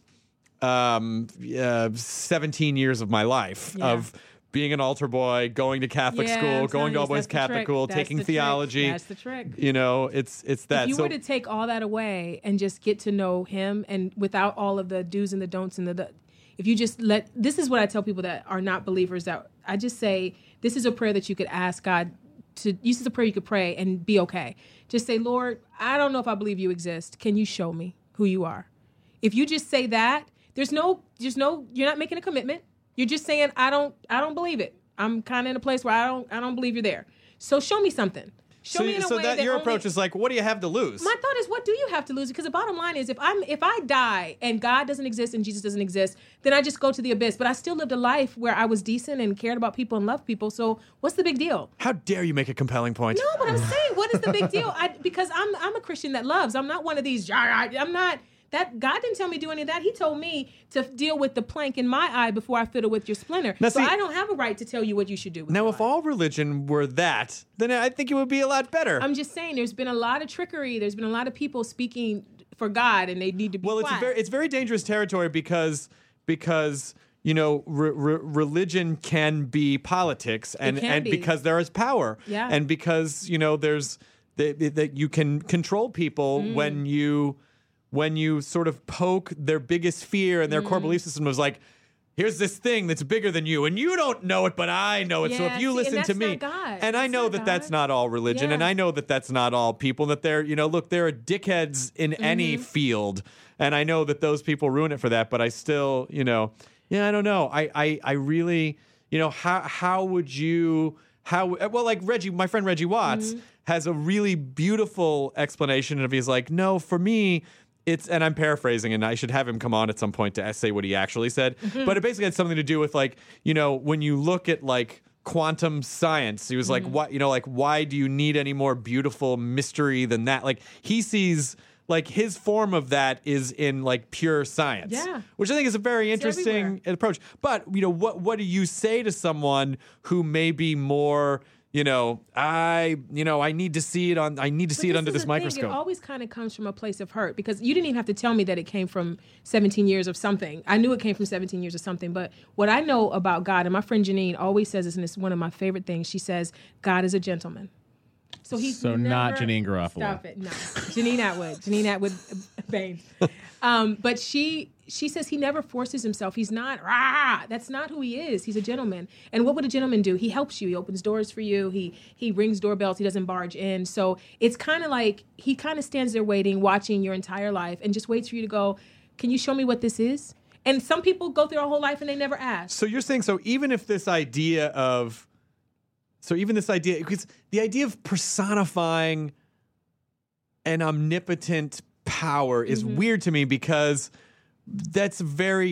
17 years of my life of being an altar boy, going to Catholic school, going to all boys Catholic school, taking theology. That's the trick. It's that. If you were to take all that away and just get to know him, and without all of the do's and the don'ts and the if you just this is what I tell people that are not believers, that I just say, this is a prayer that you could ask God to, this is a prayer you could pray and be okay. Just say, Lord, I don't know if I believe you exist. Can you show me who you are? If you just say that, you're not making a commitment. You're just saying, I don't believe it. I'm kind of in a place where I don't believe you're there. So show me something. Show me in a way that that your only- approach is like, what do you have to lose? My thought is, what do you have to lose? Because the bottom line is, if I die and God doesn't exist and Jesus doesn't exist, then I just go to the abyss. But I still lived a life where I was decent and cared about people and loved people. So what's the big deal? How dare you make a compelling point? No, but I'm saying, what is the big deal? Because I'm a Christian that loves. I'm not one of these. I'm not. That God didn't tell me to do any of that. He told me to deal with the plank in my eye before I fiddle with your splinter. Now, so see- I don't have a right to tell you what you should do. With Now, your if life. all religion were that, then I think it would be a lot better. I'm just saying, there's been a lot of trickery. There's been a lot of people speaking for God, and they need to be Well, quiet. it's very dangerous territory because you know religion can be politics and can be. because there is power Yeah. and because you know there's that you can control people when you sort of poke their biggest fear and their core belief system was like, here's this thing that's bigger than you, and you don't know it, but I know it. So Yeah, if you see, listen and to that's me, not God. and I That's know not that that's God. not all religion, and Yeah. I know that that's not all people, and that there, you know, look, there are dickheads in any field, and I know that those people ruin it for that. But I still, you know, I don't know. I really, you know, how would you? Well, like Reggie, my friend Reggie Watts has a really beautiful explanation of he's like, no, for me, it's, and I'm paraphrasing, and I should have him come on at some point to say what he actually said. But it basically had something to do with like, you know, when you look at like quantum science, he was like, what, you know, like, why do you need any more beautiful mystery than that? Like he sees like his form of that is in like pure science, Yeah. which I think is a very interesting approach. But you know, what do you say to someone who may be more, you know, I need to see it on, I need to see it under this microscope. It always kind of comes from a place of hurt, because you didn't even have to tell me that it came from 17 years of something. I knew it came from 17 years of something. But what I know about God, and my friend Janine always says this, and it's one of my favorite things. She says, God is a gentleman. So he's not never- Janine Garofalo. Stop it. No. Janine Atwood Baines. But she says he never forces himself. He's not, rah. That's not who he is. He's a gentleman. And what would a gentleman do? He helps you. He opens doors for you. He rings doorbells. He doesn't barge in. So it's kind of like he kind of stands there waiting, watching your entire life, and just waits for you to go, can you show me what this is? And some people go through their whole life and they never ask. So you're saying, even if this idea of, because the idea of personifying an omnipotent power is weird to me, because that's very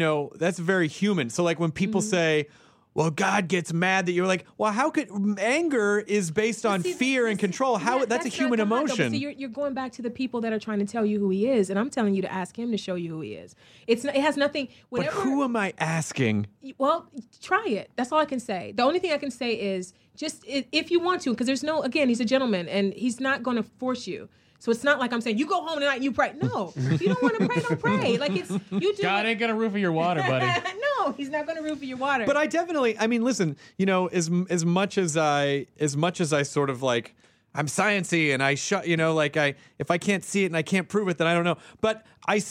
human. So like when people say, well, God gets mad that you're like, well, how could anger is based on fear and control? How that's a human not God, though. But emotion. see, you're going back to the people that are trying to tell you who he is, and I'm telling you to ask him to show you who he is. It has nothing. But who am I asking? Well, try it. That's all I can say. The only thing I can say is just if you want to, because he's a gentleman, and he's not going to force you. So it's not like I'm saying, you go home tonight and you pray. No, if you don't want to pray, don't pray. Like you do. God ain't gonna roofie your water, buddy. No, he's not going to roofie your water. But I mean, listen, you know, as much as I sort of like, I'm sciencey and if I can't see it and I can't prove it, then I don't know. But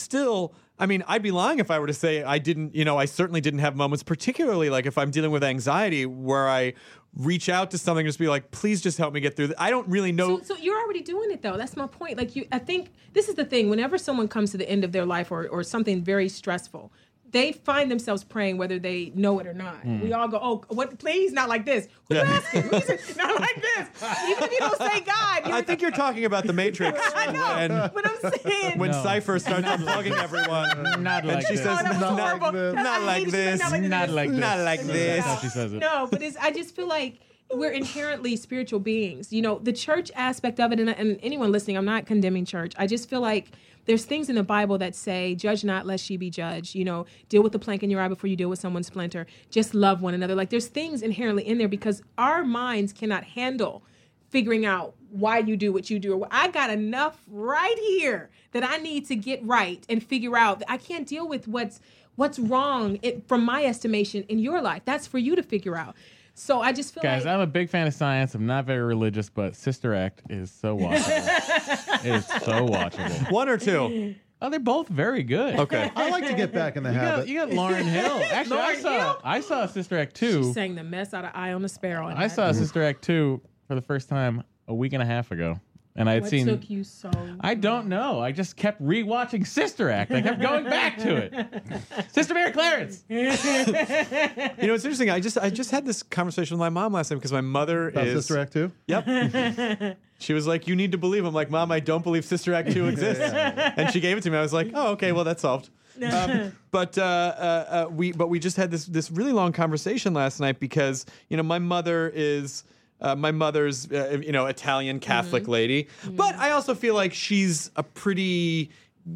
I'd be lying if I were to say I didn't, you know, I certainly didn't have moments, particularly like if I'm dealing with anxiety, where I reach out to something and just be like, please just help me get through this. I don't really know. So you're already doing it though. That's my point. Like I think this is the thing. Whenever someone comes to the end of their life or something very stressful, they find themselves praying whether they know it or not. We all go, oh, what? Please, not like this. Who you asking? Not like this. Even if you don't say God. I think you're talking about the Matrix. I know, but I'm saying. When Cypher starts unplugging everyone. Not like and she this. says, that was horrible. not like this. Not like this. Not like this. That's how she says it. No, but I just feel like we're inherently spiritual beings. You know, the church aspect of it, and anyone listening, I'm not condemning church. I just feel like there's things in the Bible that say, judge not lest ye be judged. You know, deal with the plank in your eye before you deal with someone's splinter. Just love one another. Like there's things inherently in there, because our minds cannot handle figuring out why you do what you do. I got enough right here that I need to get right and figure out. I can't deal with what's wrong from my estimation in your life. That's for you to figure out. So I just feel Guys, like... I'm a big fan of science. I'm not very religious, but Sister Act is so watchable. It is so watchable. One or two? Oh, they're both very good. Okay. I like to get back in the habit. You got Lauryn Hill. Actually, I saw Sister Act 2. She sang the mess out of Eye on the Sparrow. I saw Sister Act 2 for the first time a week and a half ago. And I had What seen. took you so? I don't know. I just kept rewatching Sister Act. I kept going back to it. Sister Mary Clarence. You know, it's interesting. I just had this conversation with my mom last time because my mother About is Sister Act 2? Yep. She was like, "You need to believe." I'm like, "Mom, I don't believe Sister Act 2 exists." And she gave it to me. I was like, "Oh, okay, well that's solved." But we just had this really long conversation last night because my mother is. My mother's, Italian Catholic lady, but I also feel like she's a pretty,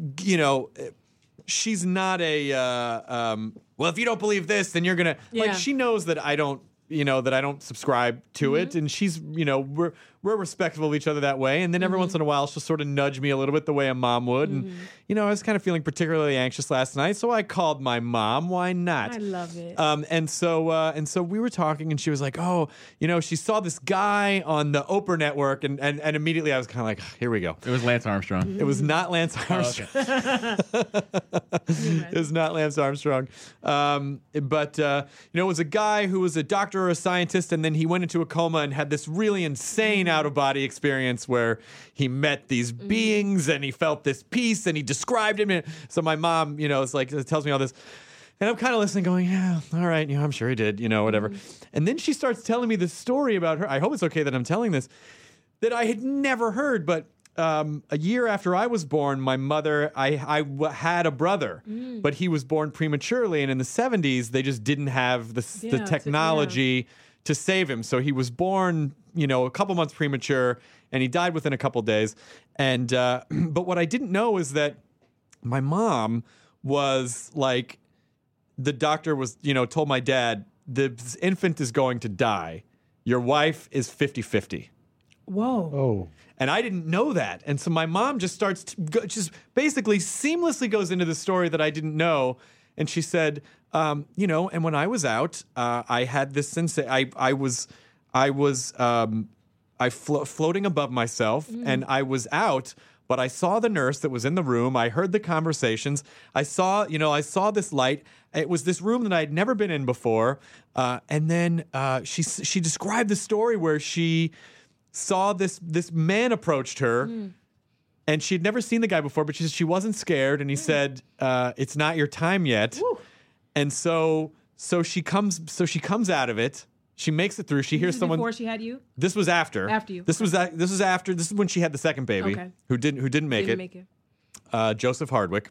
she's not a. Well, if you don't believe this, then you're gonna like. She knows that I don't, that I don't subscribe to it, and she's, we're respectful of each other that way. And then every once in a while, she'll sort of nudge me a little bit the way a mom would. And I was kind of feeling particularly anxious last night, so I called my mom. Why not? I love it. And so we were talking, and she was like, "Oh, she saw this guy on the Oprah network," and immediately I was kind of like, "Here we go." It was Lance Armstrong. It was not Lance Armstrong. It was not Lance Armstrong. But it was a guy who was a doctor or a scientist, and then he went into a coma and had this really insane out-of-body experience where he met these beings and he felt this peace and he described him. And so my mom, it's like, tells me all this. And I'm kind of listening going, yeah, all right, I'm sure he did, whatever. And then she starts telling me this story about her. I hope it's okay that I'm telling this, that I had never heard, but a year after I was born, my mother, I had a brother, but he was born prematurely. And in the 70s, they just didn't have the technology to save him. So he was born, a couple months premature, and he died within a couple days. And but what I didn't know is that my mom was like, the doctor was, told my dad, this infant is going to die. Your wife is 50-50. Whoa. Oh. And I didn't know that. And so my mom just starts just basically seamlessly goes into the story that I didn't know. And she said, and when I was out, I had this sensation. I was floating above myself, and I was out. But I saw the nurse that was in the room. I heard the conversations. I saw this light. It was this room that I had never been in before. And then she described the story where she saw this man approached her, and she'd never seen the guy before, but she wasn't scared. And he said, "It's not your time yet." Woo. And so she comes out of it. She makes it through. She hears someone before she had you. This was after. After you. This was after. This is when she had the second baby. Okay. Who didn't make it. Joseph Hardwick.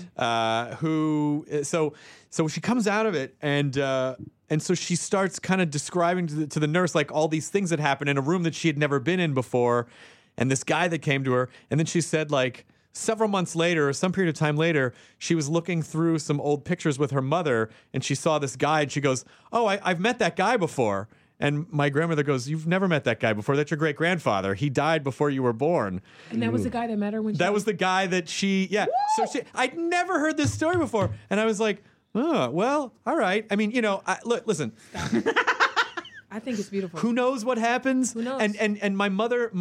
So she comes out of it, and so she starts kind of describing to the nurse like all these things that happened in a room that she had never been in before, and this guy that came to her, and then she said like several months later, or some period of time later, she was looking through some old pictures with her mother, and she saw this guy, and she goes, "Oh, I've met that guy before." And my grandmother goes, "You've never met that guy before. That's your great-grandfather. He died before you were born." And that was the guy that met her when That was the guy that she, yeah. Woo! So I'd never heard this story before. And I was like, oh, well, all right. I mean, look, listen. I think it's beautiful. Who knows what happens? Who knows? And my mother,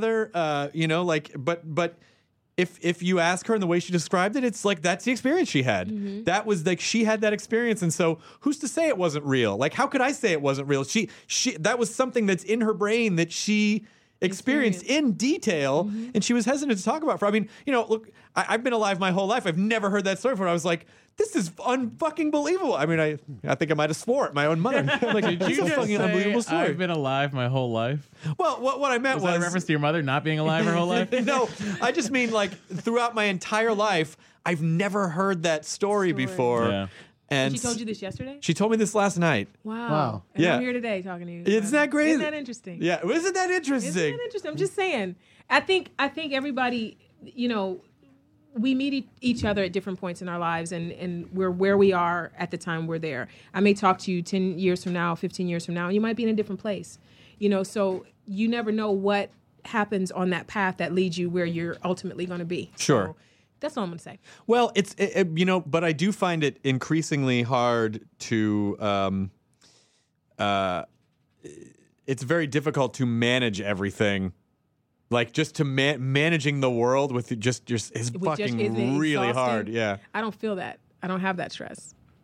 but if you ask her and the way she described it, it's like that's the experience she had. That was like she had that experience, and so who's to say it wasn't real? Like, how could I say it wasn't real? She that was something that's in her brain that she experienced in detail, and she was hesitant to talk about. I mean, look, I've been alive my whole life. I've never heard that story before. I was like, this is unfucking believable. I mean, I think I might have swore at my own mother. Like, Did you just fucking say, unbelievable story. I've been alive my whole life? Well, what I meant was that a reference to your mother not being alive her whole life? No, I just mean like throughout my entire life, I've never heard that story before. Yeah. And she told you this yesterday? She told me this last night. Wow. And yeah. I'm here today talking to you. Isn't that great? Isn't that interesting? Yeah. Isn't that interesting? I'm just saying. I think everybody, we meet each other at different points in our lives, and we're where we are at the time we're there. I may talk to you 10 years from now, 15 years from now, and you might be in a different place. So you never know what happens on that path that leads you where you're ultimately going to be. Sure. So that's all I'm going to say. Well, but I do find it increasingly hard to, it's very difficult to manage everything. Like just to managing the world with just is fucking really hard. Yeah. I don't feel that. I don't have that stress.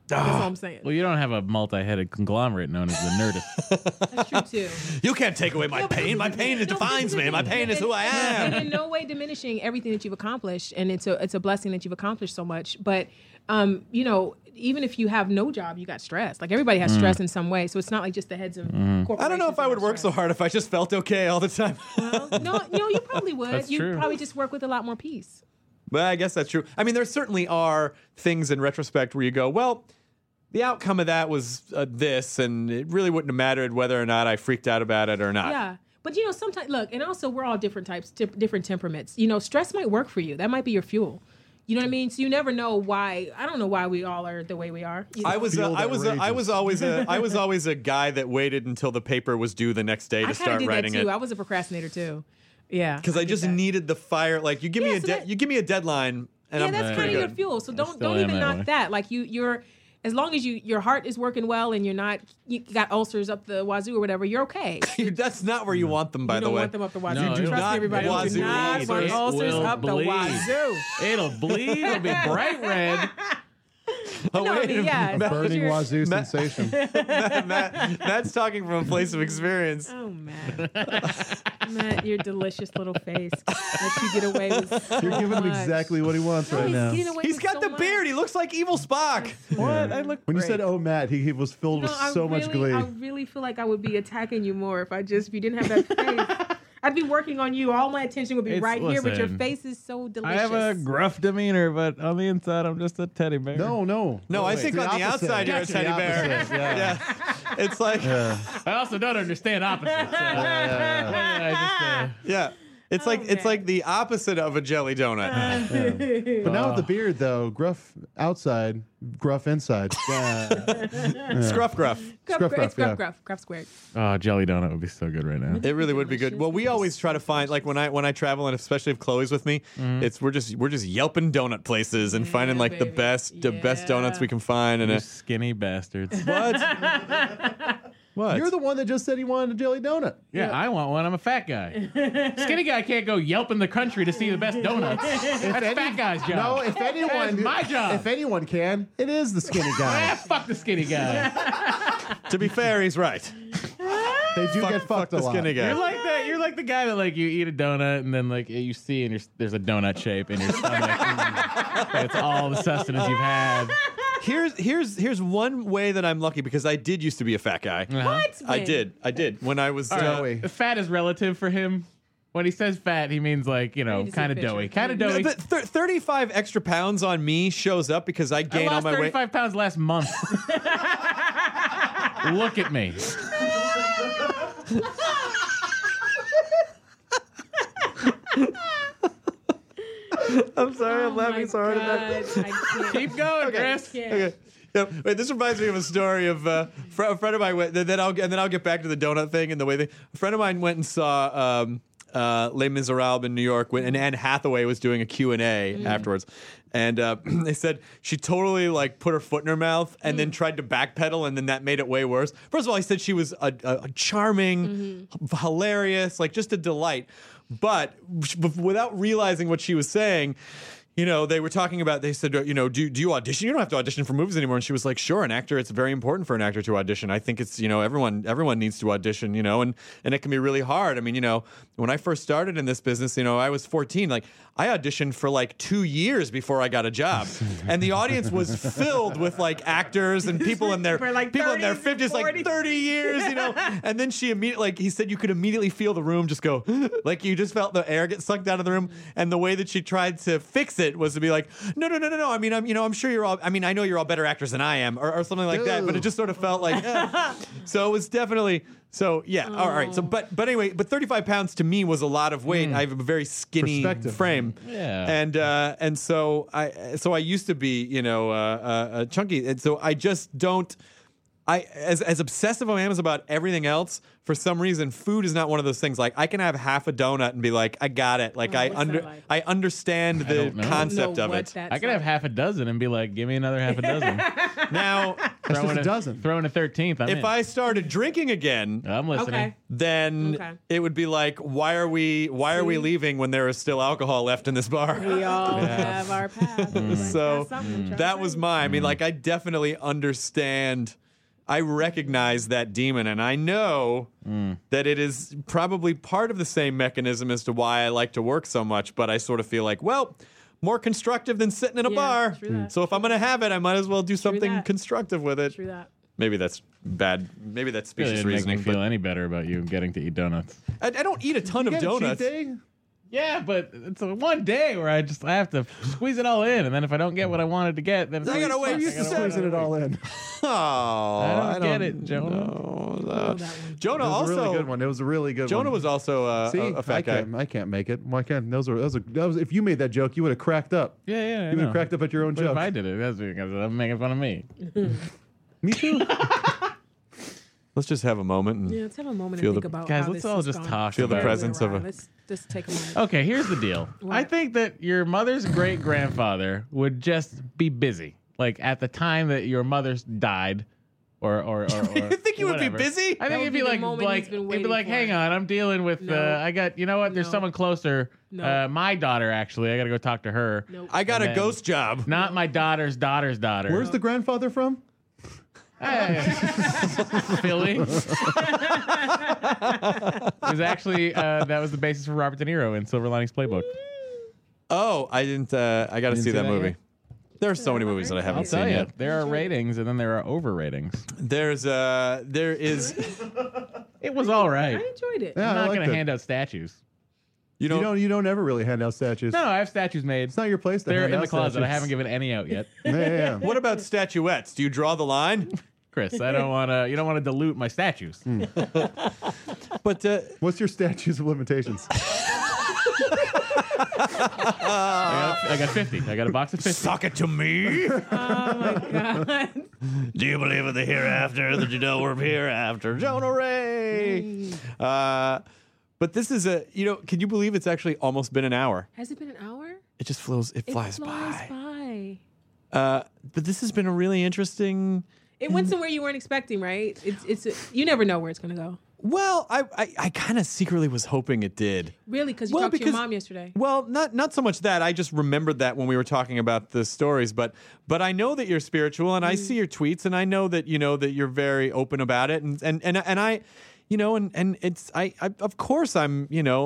That's all I'm saying. Well, you don't have a multi-headed conglomerate known as the Nerdist. That's true too. You can't take away my pain. My pain defines me. My pain is who I am. And in no way diminishing everything that you've accomplished, and it's a blessing that you've accomplished so much. But you know, even if you have no job, you got stress. Like everybody has stress in some way, so it's not like just the heads of corporations. I don't know if I would work so hard if I just felt okay all the time. Well, no, you probably would. That's You'd true. probably just work with a lot more peace. But I guess that's true. I mean, there certainly are things in retrospect where you go, well, the outcome of that was this, and it really wouldn't have mattered whether or not I freaked out about it or not. Yeah. But, you know, sometimes, look, and also we're all different types, different temperaments. You know, stress might work for you. That might be your fuel. You know what I mean? So you never know why. I don't know why we all are the way we are. You know? I was always a guy that waited until the paper was due the next day to start writing that too. it. I was a procrastinator too. Yeah. Because I just needed the fire. Like you give me a deadline, and I'm that's pretty kind of your good. fuel. So don't still am even that knock way. that. Like you're as long as your heart is working well and you got ulcers up the wazoo or whatever, you're okay. That's not where you want them, by You the don't way. want them up the wazoo. No, Trust you me, not everybody. You wazoo do not either. want It ulcers will up the bleed. wazoo. It'll bleed. It'll be bright red. Oh, No, I wait mean, a yeah, minute. as long as Burning you're- wazoo sensation. Matt's talking from a place of experience. Oh, Matt, your delicious little face that you get away with. So You're giving him much. exactly what he wants right He's now. getting away He's with got so the much. beard. He looks like evil Spock. What? I look When you great. said, "Oh, Matt," he was filled with so much glee. I really feel like I would be attacking you more if you didn't have that face. I'd be working on you. All my attention would be It's- right here, but your listen, face is so I delicious. have a gruff demeanor, but on the inside, I'm just a teddy bear. No. No, I think It's on the opposite. outside you're a Actually, teddy bear. opposite, Yeah. It's like, I also don't understand opposites. yeah. It's like the opposite of a jelly donut. But now with the beard, though, gruff outside, gruff inside. Scruff gruff. Gruff yeah. gruff squared. Oh, jelly donut would be so good right now. It really would be good. Well, we always try to find, like when I travel, and especially if Chloe's with me, we're just yelping donut places and finding like the baby. best donuts we can find. And You skinny bastards. what? What? You're the one that just said he wanted a jelly donut. Yeah, I want one. I'm a fat guy. Skinny guy can't go yelping the country to see the best donuts. That's fat guy's job. No, if anyone, That's my job. If anyone can, it is the skinny Ah, guy. fuck the skinny guy. To be fair, he's right. They do get Fuck fucked a the lot. skinny guy. You're like that. You're like the guy that like you eat a donut and then like you see and there's a donut shape in your stomach. It's all the sustenance you've had. Here's one way that I'm lucky because I did used to be a fat guy. What? I did when I was Joey. Fat is relative for him. When he says fat, he means like, I need to see kind a of picture. doughy. Kind of No, doughy. but 35 extra pounds on me shows up because I I gain all lost my weight. 35 pounds last month. Look at me. I'm sorry, I'm laughing so hard at that. Keep going, Chris. Okay. Yep. Wait, this reminds me of a story of a friend of mine went. Then I'll get back to the donut thing and the way they. A friend of mine went and saw Les Miserables in New York, and Anne Hathaway was doing a Q&A afterwards, and they said she totally like put her foot in her mouth and then tried to backpedal, and then that made it way worse. First of all, he said she was a charming, hilarious, like just a delight, but without realizing what she was saying. You know, they were talking about, they said, you know, do you audition? You don't have to audition for movies anymore. And she was like, sure, an actor, it's very important for an actor to audition. I think it's, you know, everyone needs to audition, you know, and it can be really hard. I mean, you know, when I first started in this business, you know, I was 14. Like, I auditioned for like 2 years before I got a job. And the audience was filled with like actors and people in their For, like, people in their 30s, 50s, like 40s. 30 years, you know. And then she immediately, like, he said you could immediately feel the room just go, like you just felt the air get sucked out of the room. And the way that she tried to fix it was to be like, no. I mean, I'm sure you're all, I mean, I know you're all better actors than I am or something like that. But it just sort of felt like, so it was definitely, so yeah. All right. So, but anyway, but 35 pounds to me was a lot of weight. I have a very skinny Perspective. frame. Yeah. And so I used to be, you know, chunky. And so I just don't, as obsessive I am as about everything else, for some reason, food is not one of those things. Like I can have half a donut and be like, I got it. Like what's that like? I understand the don't know. concept know of what it. that's I could have like. half a dozen and be like, give me another half a dozen. Now, That's just a dozen. Throw in a 13th. If I started drinking again, I'm listening. Okay. then Okay. it would be like, why are we leaving when there is still alcohol left in this bar? We all have our paths. So That's something I'm trying that to was say. mine. I mean, like, I definitely understand. I recognize that demon, and I know that it is probably part of the same mechanism as to why I like to work so much, but I sort of feel like, well, more constructive than sitting in a Yeah, bar. true that. So if I'm going to have it, I might as well do something that. constructive with it. True that. Maybe that's bad. Maybe that's Really specious didn't make me reasoning. feel But any better about you getting to eat donuts. I don't eat a ton of You get a cheat donuts. day? Yeah, but it's a one day where I have to squeeze it all in, and then if I don't get what I wanted to get, then it's I gotta like, wait. fuck, You I used to gotta say wait Squeezing it all in. Oh, I don't get it, Jonah. know. that one. Jonah It was also. a really good one. It was a really good one. Jonah was also See, a fat guy. I can't make it. Why can't? That was if you made that joke, you would have cracked up. Yeah, I You would know. have cracked up at your own But joke. if I did it, that's because I'm making fun of me. Me too. Let's just have a moment and Yeah, let's have a moment Feel and the- think about Guys, how let's this all has just gone. talk Feel the about it. presence of a- Let's just take a moment. Okay, here's the deal. What? I think that your mother's great grandfather would just be busy. Like at the time that your mother's died, or You think he would be whatever. busy? I That think would it'd be be the like moment he's been it'd be waiting like, for. hang on, I'm dealing with. No. I got you know what? There's No. someone closer. No. My daughter actually. I got to go talk to her. Nope. I got a then- ghost job. Not my daughter's daughter's daughter. Where's the grandfather from? Hey. Philly. It was actually that was the basis for Robert De Niro in Silver Linings Playbook. Oh, I didn't. I got to see see that that movie. yet? There are so many movies that I I'll haven't tell seen you, yet. there are ratings and then there are over ratings. There is. It was all right. I enjoyed it. Yeah, I'm I not liked going to it. hand out statues. You You don't ever really hand out statues. No, I have statues made. It's not your place to They're hand in out the closet. statues. I haven't given any out yet. Yeah. What about statuettes? Do you draw the line? Chris, I don't want to. You don't want to dilute my statues. But What's your statutes of limitations? I got 50. I got a box of 50. suck it to me. Oh my god. Do you believe in the hereafter? That you know we're hereafter? Jonah Ray. But this is can you believe it's actually almost been an hour? Has it been an hour? It just flows. It flies by. by. But this has been a really interesting. It went somewhere you weren't expecting, right? You never know where it's gonna go. Well, I kind of secretly was hoping it did. Really, because you talked to your mom yesterday. Well, not so much that. I just remembered that when we were talking about the stories, but I know that you're spiritual, and I see your tweets, and I know that that you're very open about it, and I, and it's I of course I'm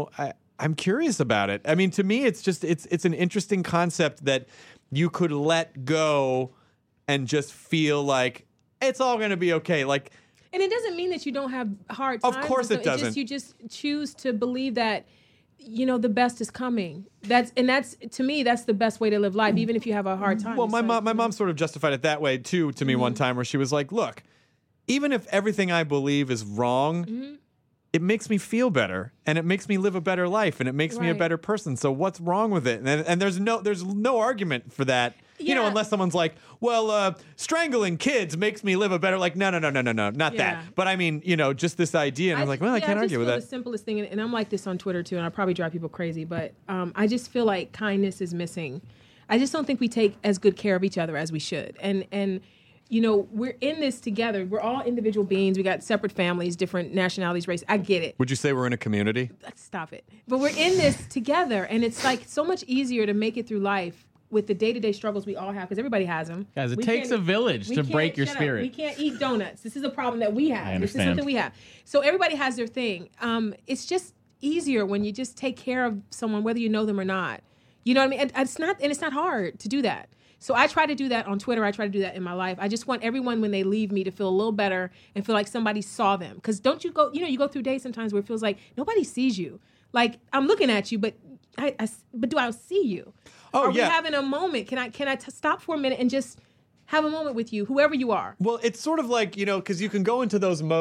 I'm curious about it. I mean, to me, it's just it's an interesting concept that you could let go and just feel like it's all going to be okay, like. And it doesn't mean that you don't have hard times. Of course it doesn't. You just choose to believe that, the best is coming. That's to me, that's the best way to live life, even if you have a hard time. Well, It's my like, mom sort of justified it that way too to me one time, where she was like, "Look, even if everything I believe is wrong, it makes me feel better, and it makes me live a better life, and it makes me a Right. better person. So what's wrong with it?" And there's no argument for that. Yeah. Unless someone's like, well, strangling kids makes me live a better, like, no, not Yeah. that. But I mean, just this idea. And I'm like, well, I can't argue with I that. just feel the simplest thing, and I'm like this on Twitter too, and I probably drive people crazy, but I just feel like kindness is missing. I just don't think we take as good care of each other as we should. And we're in this together. We're all individual beings. We got separate families, different nationalities, race. I get it. Would you say we're in a community? Stop it. But we're in this together, and it's like so much easier to make it through life with the day-to-day struggles we all have, because everybody has them. Guys, it We takes can't- a village we to can't- break your shut up. spirit. We can't eat donuts. This is a problem that we have. I This is understand. something we have. So everybody has their thing. It's just easier when you just take care of someone, whether you know them or not. You know what I mean? And it's not hard to do that. So I try to do that on Twitter. I try to do that in my life. I just want everyone, when they leave me, to feel a little better and feel like somebody saw them. Because don't you go, you go through days sometimes where it feels like nobody sees you. Like, I'm looking at you, but but do I see you? Oh, Are yeah. we having a moment? Can I stop for a minute and just have a moment with you, whoever you are? Well, it's sort of like, because you can go into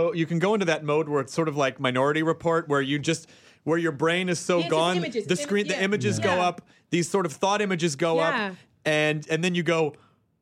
that mode where it's sort of like Minority Report, where your brain is so Yeah, it's just gone, images. the screen, Yeah. the images go Yeah. up, these sort of thought images go Yeah. up, and then you go,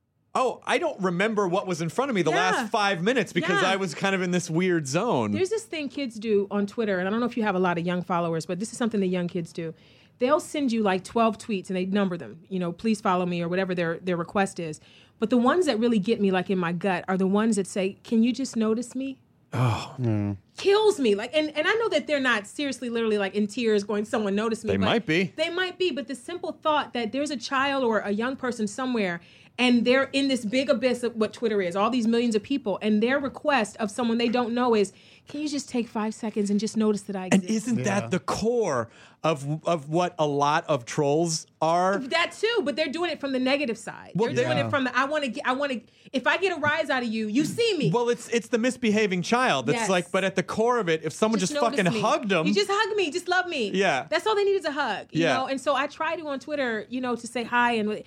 oh, I don't remember what was in front of me the Yeah. last 5 minutes because Yeah. I was kind of in this weird zone. There's this thing kids do on Twitter, and I don't know if you have a lot of young followers, but this is something the young kids do. they'll send you like 12 tweets and they number them, please follow me or whatever their request is. But the ones that really get me like in my gut are the ones that say, can you just notice me? Oh, kills me. Like, and I know that they're not seriously, literally like in tears going, someone notice me. They might be. They might be. But the simple thought that there's a child or a young person somewhere and they're in this big abyss of what Twitter is, all these millions of people, and their request of someone they don't know is, can you just take 5 seconds and just notice that I exist? And isn't that the core of what a lot of trolls are? That too, but they're doing it from the negative side. They're doing it from the I want to. If I get a rise out of you, you see me. Well, it's the misbehaving child. It's like, but at the core of it, if someone just fucking hugged them, you just hug me, just love me. Yeah, that's all they need is a hug. You know, and so I try to on Twitter, to say hi and.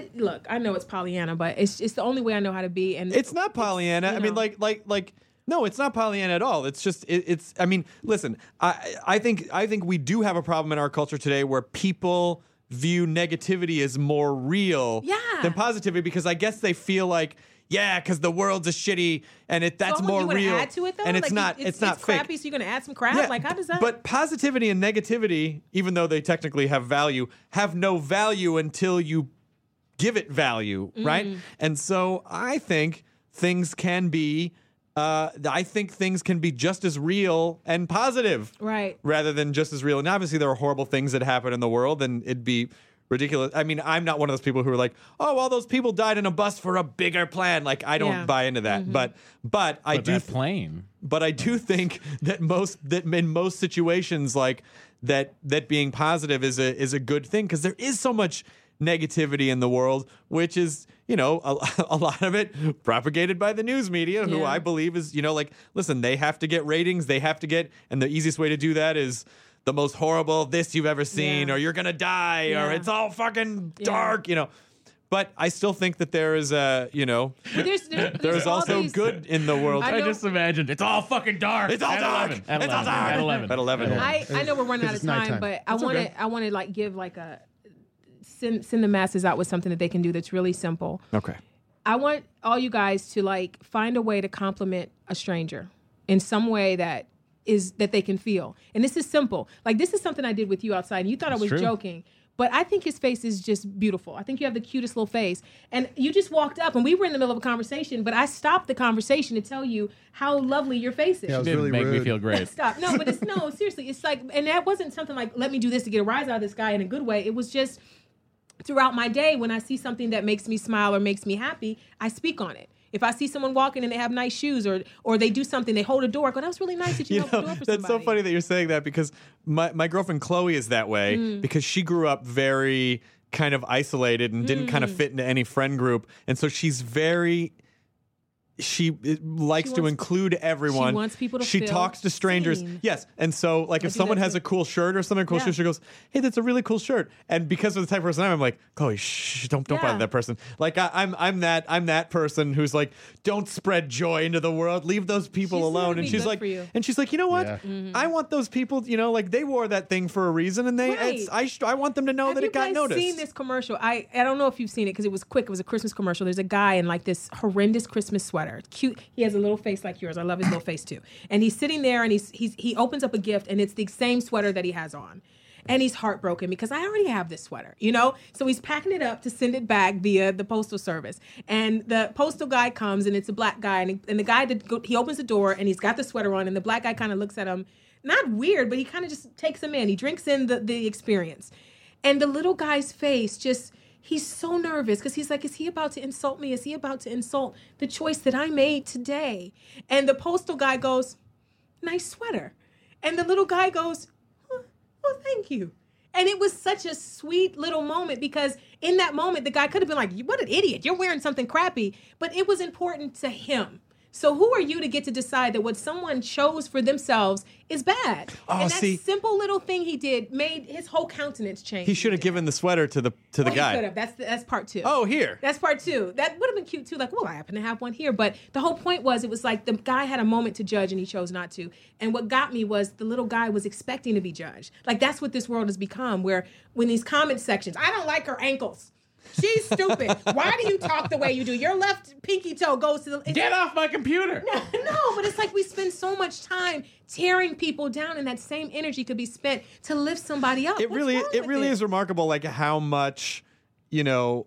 I know it's Pollyanna, but it's the only way I know how to be. And it's not Pollyanna. I mean, like. No, it's not Pollyanna at all. It's just it's. I mean, listen. I think we do have a problem in our culture today where people view negativity as more real than positivity because I guess they feel like because the world's a shitty and that's more real. Add to it though? And it's not it's fake. Crappy, so you're gonna add some crap. Yeah, like how does that? But positivity and negativity, even though they technically have value, have no value until you give it value, right? And so I think things can be. I think things can be just as real and positive, right? Rather than just as real. And obviously, there are horrible things that happen in the world, and it'd be ridiculous. I mean, I'm not one of those people who are like, "Oh, well, those people died in a bus for a bigger plan." Like, I don't buy into that. But I do. But I do think that in most situations, like that being positive is a good thing because there is so much negativity in the world, which is, a lot of it propagated by the news media, who I believe is, listen, they have to get ratings, and the easiest way to do that is the most horrible this you've ever seen, or you're gonna die, or it's all fucking dark, But I still think that there is there's also good in the world. I just imagined it's all fucking dark. It's all dark. It's all dark. At 11. At 11. I know we're running out of time, but I want to like give like a send the masses out with something that they can do that's really simple. Okay. I want all you guys to like find a way to compliment a stranger in some way that they can feel. And this is simple. Like this is something I did with you outside and you thought I was joking. But I think his face is just beautiful. I think you have the cutest little face. And you just walked up and we were in the middle of a conversation, but I stopped the conversation to tell you how lovely your face is. Yeah, it was really make rude. me feel great. Stop. No, but seriously. It's like, and that wasn't something like, let me do this to get a rise out of this guy in a good way. It was just throughout my day, when I see something that makes me smile or makes me happy, I speak on it. If I see someone walking and they have nice shoes or they do something, they hold a door, I go, that was really nice that you held the door for somebody. That's so funny that you're saying that because my girlfriend Chloe is that way because she grew up very kind of isolated and didn't kind of fit into any friend group. And so she likes to include everyone. She wants people to She feel talks to strangers. seen. Yes. And so like if someone has a cool shirt or something cool shirt, she goes, hey, that's a really cool shirt. And because of the type of person I'm like, Chloe, shh, don't bother that person. Like I'm that person who's like, don't spread joy into the world. Leave those people alone. And she's like, you know what? Yeah. I want those people, like they wore that thing for a reason and I want them to know that it got noticed. Have you guys seen this commercial? I don't know if you've seen it because it was quick. It was a Christmas commercial. There's a guy in like this horrendous Christmas sweater. Cute. He has a little face like yours. I love his little face too. And he's sitting there and he opens up a gift and it's the same sweater that he has on. And he's heartbroken because I already have this sweater, So he's packing it up to send it back via the postal service. And the postal guy comes and it's a black guy. And the guy he opens the door and he's got the sweater on and the black guy kind of looks at him, not weird, but he kind of just takes him in. He drinks in the experience. And the little guy's face just... He's so nervous because he's like, is he about to insult me? Is he about to insult the choice that I made today? And the postal guy goes, nice sweater. And the little guy goes, oh, thank you. And it was such a sweet little moment because in that moment, the guy could have been like, what an idiot. You're wearing something crappy. But it was important to him. So who are you to get to decide that what someone chose for themselves is bad? Oh, and that simple little thing he did made his whole countenance change. He should have given the sweater to the guy. He could have. That's part two. Oh, here. That's part two. That would have been cute too. Like, well, I happen to have one here. But the whole point was, it was like the guy had a moment to judge and he chose not to. And what got me was the little guy was expecting to be judged. Like that's what this world has become. Where when these comment sections, I don't like her ankles. She's stupid. Why do you talk the way you do? Your left pinky toe goes to the... Get off my computer. No, but it's like we spend so much time tearing people down, and that same energy could be spent to lift somebody up. It really is remarkable, like how much, look,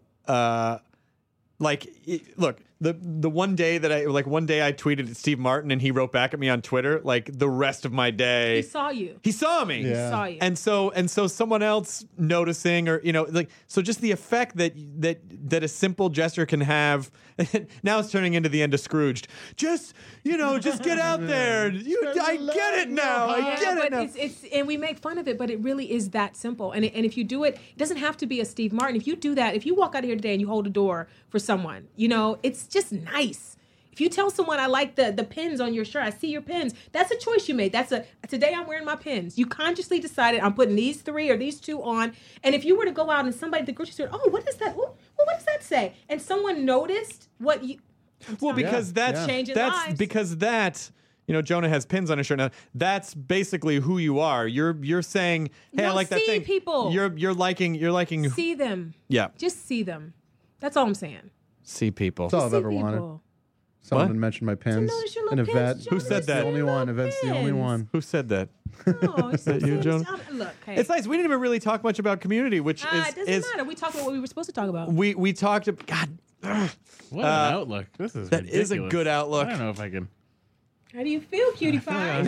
the one day that I tweeted at Steve Martin and he wrote back at me on Twitter, like the rest of my day. He saw you. He saw me. Yeah. He saw you. And so someone else noticing, or so just the effect that a simple gesture can have. Now it's turning into the end of Scrooged. Just get out there. I get it now. I get it now. It's and we make fun of it, but it really is that simple. And if you do it, it doesn't have to be a Steve Martin. If you do that, if you walk out of here today and you hold a door for someone, it's just nice. If you tell someone, I like the pins on your shirt, I see your pins, that's a choice you made. Today I'm wearing my pins. You consciously decided I'm putting these 3 or these 2 on. And if you were to go out and somebody at the grocery store, oh, what is that? Well, what does that say? And someone noticed what you... because that's changing lives. Because that... Jonah has pins on his shirt now. That's basically who you are. You're saying, hey, I like that thing. People. You're liking. See them. Yeah. Just see them. That's all I'm saying. See people. That's all I've See ever people. wanted. Someone mentioned my pins. notice your An little Yvette. pins, Who said that? The only one. Yvette's the only one. Who said that? Oh, Is that you, Jonah? Look, hey. It's nice. We didn't even really talk much about Community, which it doesn't matter. We talked about what we were supposed to talk about. we talked. God, What an outlook. This is that ridiculous. is a good outlook. I don't know if I can. How do you feel, cutie pie?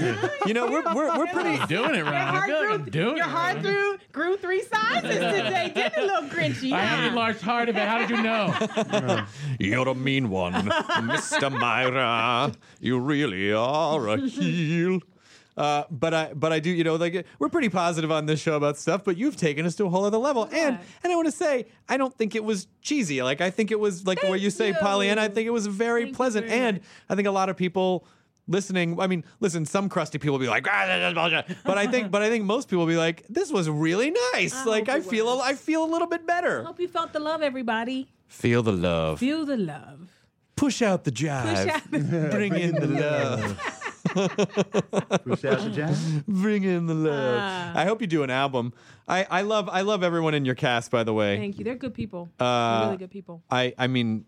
We're pretty. I'm doing it wrong. I feel like I'm doing Your it heart wrong. grew 3 sizes today. Didn't it, little Grinchy? I have an enlarged heart of it. How did you know? You're a mean one, Mr. Myra. You really are a heel. But I do, we're pretty positive on this show about stuff, but you've taken us to a whole other level. And I want to say, I don't think it was cheesy. Like, I think it was like the way you say Pollyanna. I think it was very pleasant. And I think a lot of people listening, I mean, listen, some crusty people will be like, this is bullshit. But I think most people will be like, this was really nice. I feel a little bit better. I hope you felt the love, everybody. Feel the love. Feel the love. Push out the jive. Bring in the love. Push out the jazz. Bring in the love. I hope you do an album. I love everyone in your cast, by the way. Thank you. They're good people. They're really good people. I mean,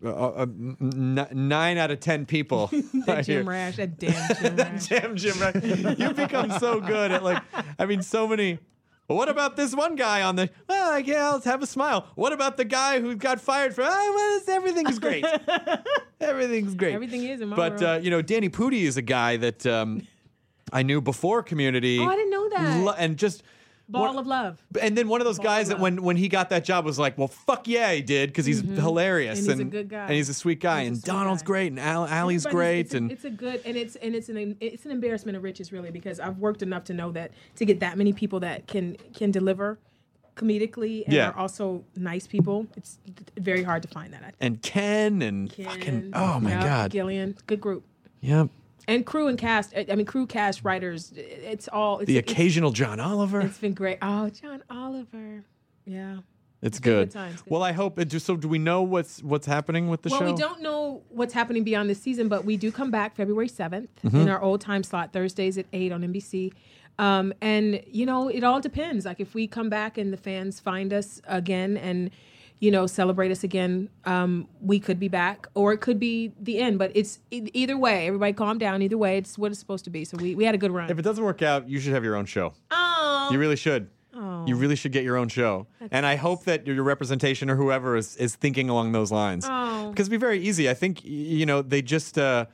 9 out of 10 people. That Jim Rash. That damn Jim Rash. Jim Rash. You've become so good at so many. Well, what about this one guy on the? Well, yeah, let's have a smile. What about the guy who got fired for? Everything's great. Everything's great. Everything is in my world. But Danny Pudi is a guy that I knew before Community. Oh, I didn't know that. And just Ball of love. And then one of those guys that when he got that job was like, well, fuck yeah, he did, because he's hilarious and he's a good guy, and he's a sweet guy, and Donald's great, and Allie's great, and it's a good, and it's an embarrassment of riches, really, because I've worked enough to know that to get that many people that can deliver comedically and are also nice people, it's very hard to find that. I think. And Ken fucking oh my god, Gillian, good group. Yep. And crew and cast, crew, cast, writers, it's occasional John Oliver. It's been great. Oh, John Oliver. Yeah. It's good. Good times. Well, I hope it. So, do we know what's happening with the show? Well, we don't know what's happening beyond this season, but we do come back February 7th in our old time slot, Thursdays at 8 on NBC. And, it all depends. Like, if we come back and the fans find us again and, celebrate us again, we could be back, or it could be the end. But it's either way. Everybody calm down. Either way, it's what it's supposed to be. So we had a good run. If it doesn't work out, you should have your own show. Oh. You really should. Oh. You really should get your own show. And I hope that your representation or whoever is thinking along those lines. Oh. Because it'd be very easy. I think, they just... find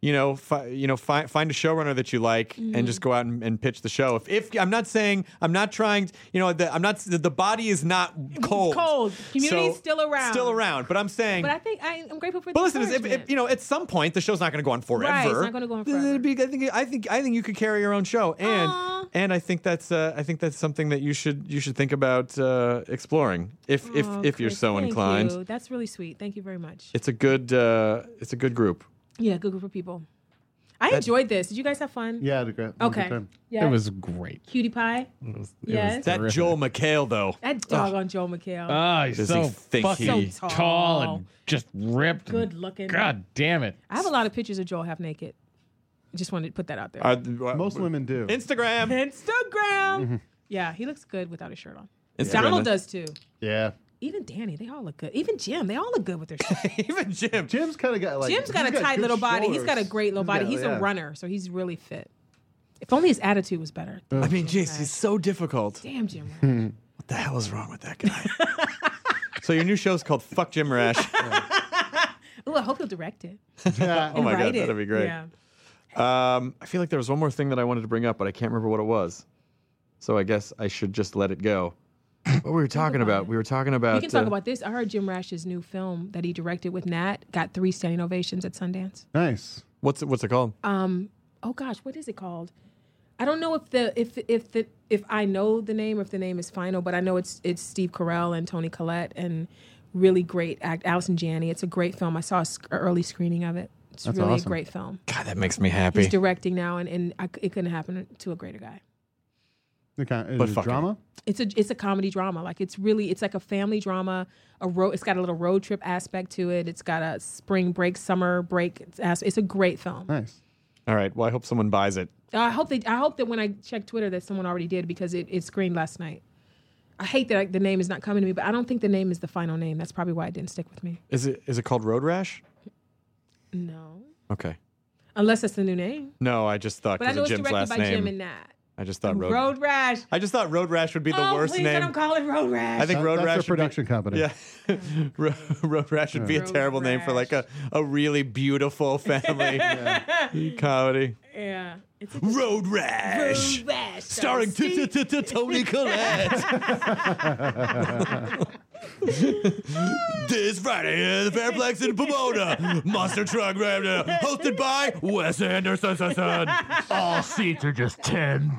a showrunner that you like and just go out and pitch the show. If I'm not trying, the body is not cold. Cold. Community's still around. Still around. But I'm saying. But I think I'm grateful for. But listen, if at some point the show's not going to go on forever. Right, it's not going to go on forever. I think you could carry your own show, and I think that's something that you should think about exploring if you're so inclined. Thank you. That's really sweet. Thank you very much. It's a good group. Yeah, good group of people. I enjoyed this. Did you guys have fun? Yeah, it was great. Okay. Yeah. It was great. Cutie pie. Yes. That Joel McHale, though. That doggone Joel McHale. Oh, he's so fucking so tall and just ripped. Good looking. God damn it. I have a lot of pictures of Joel half naked. Just wanted to put that out there. Most women do. Instagram. Yeah, he looks good without his shirt on. Instagram. Donald does too. Yeah. Even Danny, they all look good. Even Jim, they all look good with their shit. Even Jim. Jim's kind of got like. Jim's got a tight good little body. He's got a shoulders. great little body. He's a runner, so he's really fit. If only his attitude was better. I mean, jeez, he's so difficult. Damn, Jim Rash. What the hell is wrong with that guy? So your new show's called Fuck Jim Rash. Ooh, I hope he'll direct it. Oh my God, that'd be great. Yeah. I feel like there was one more thing that I wanted to bring up, but I can't remember what it was. So I guess I should just let it go. What were we talking about? We were talking about... We can talk about this. I heard Jim Rash's new film that he directed with Nat got 3 standing ovations at Sundance. Nice. What's it called? Oh gosh, what is it called? I don't know if I know the name or if the name is final, but I know it's Steve Carell and Toni Collette and really great Allison Janney. It's a great film. I saw an early screening of it. It's That's really awesome. a great film. God, that makes me happy. He's directing now, and it couldn't happen to a greater guy. Is it drama? It's a comedy drama. Like it's like a family drama. It's got a little road trip aspect to it. It's got a spring break, summer break. It's a great film. Nice. All right. Well, I hope someone buys it. I hope that when I check Twitter that someone already did because it screened last night. I hate that the name is not coming to me, but I don't think the name is the final name. That's probably why it didn't stick with me. Is it called Road Rash? No. Okay. Unless that's the new name. No, I just thought But I because know of it's Jim's directed last by name. Jim and Nat. I just thought Road Rash. I just thought Road Rash would be the worst please name. don't call it Road Rash. I think Road That's Rash their should be- production company. Yeah. Road Rash would be a Road terrible name for like a really beautiful family comedy. Yeah. It's Road Rash. Road Rash. Starring Toni Collette. This Friday, the Fairplex in Pomona. Monster Truck Raptor, hosted by Wes Anderson. All seats are just $10.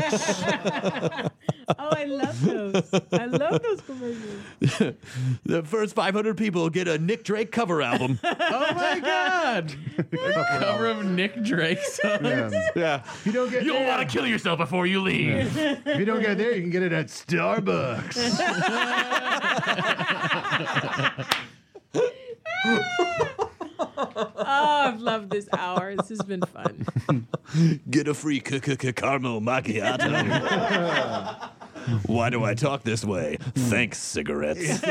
Oh, I love those. I love those commercials. The first 500 people get a Nick Drake cover album. Oh my God! Cover of Nick Drake songs. Yeah. If you don't get You'll want to kill yourself before you leave. if you don't get there, you can get it at Starbucks. Oh, I've loved this hour. This has been fun. Get a free caramel macchiato. Why do I talk this way? Thanks, cigarettes. It's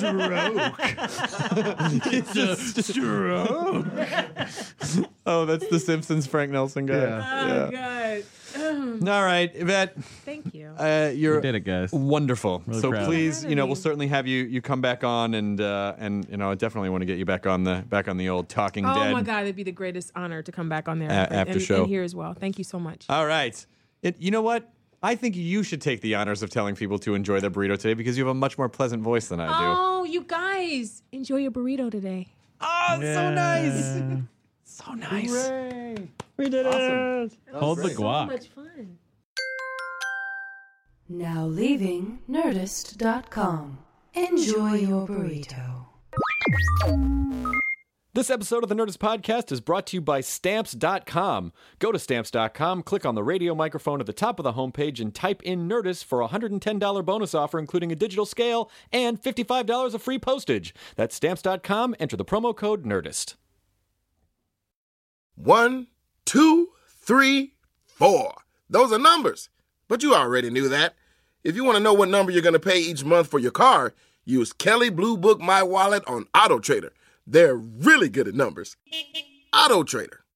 a stroke. Oh, that's the Simpsons Frank Nelson guy. Yeah. Oh, God. All right, Yvette. Thank you. You're You did it, guys. wonderful. Really So proud. please, Proud of we'll you. certainly have you come back on, and I definitely want to get you back on the old Talking Oh, Dead. my God. It'd be the greatest honor to come back on there. After and, show. And here as well. Thank you so much. All right. You know what? I think you should take the honors of telling people to enjoy their burrito today because you have a much more pleasant voice than I do. Oh, you guys. Enjoy your burrito today. Oh, so nice. So nice. Hooray. We did it. Hold the So guac. much fun. Now leaving Nerdist.com. Enjoy your burrito. This episode of the Nerdist Podcast is brought to you by Stamps.com. Go to Stamps.com, click on the radio microphone at the top of the homepage, and type in Nerdist for a $110 bonus offer, including a digital scale and $55 of free postage. That's Stamps.com. Enter the promo code Nerdist. 1, 2, 3, 4. Those are numbers. But you already knew that. If you want to know what number you're going to pay each month for your car, use Kelley Blue Book My Wallet on AutoTrader. They're really good at numbers. AutoTrader.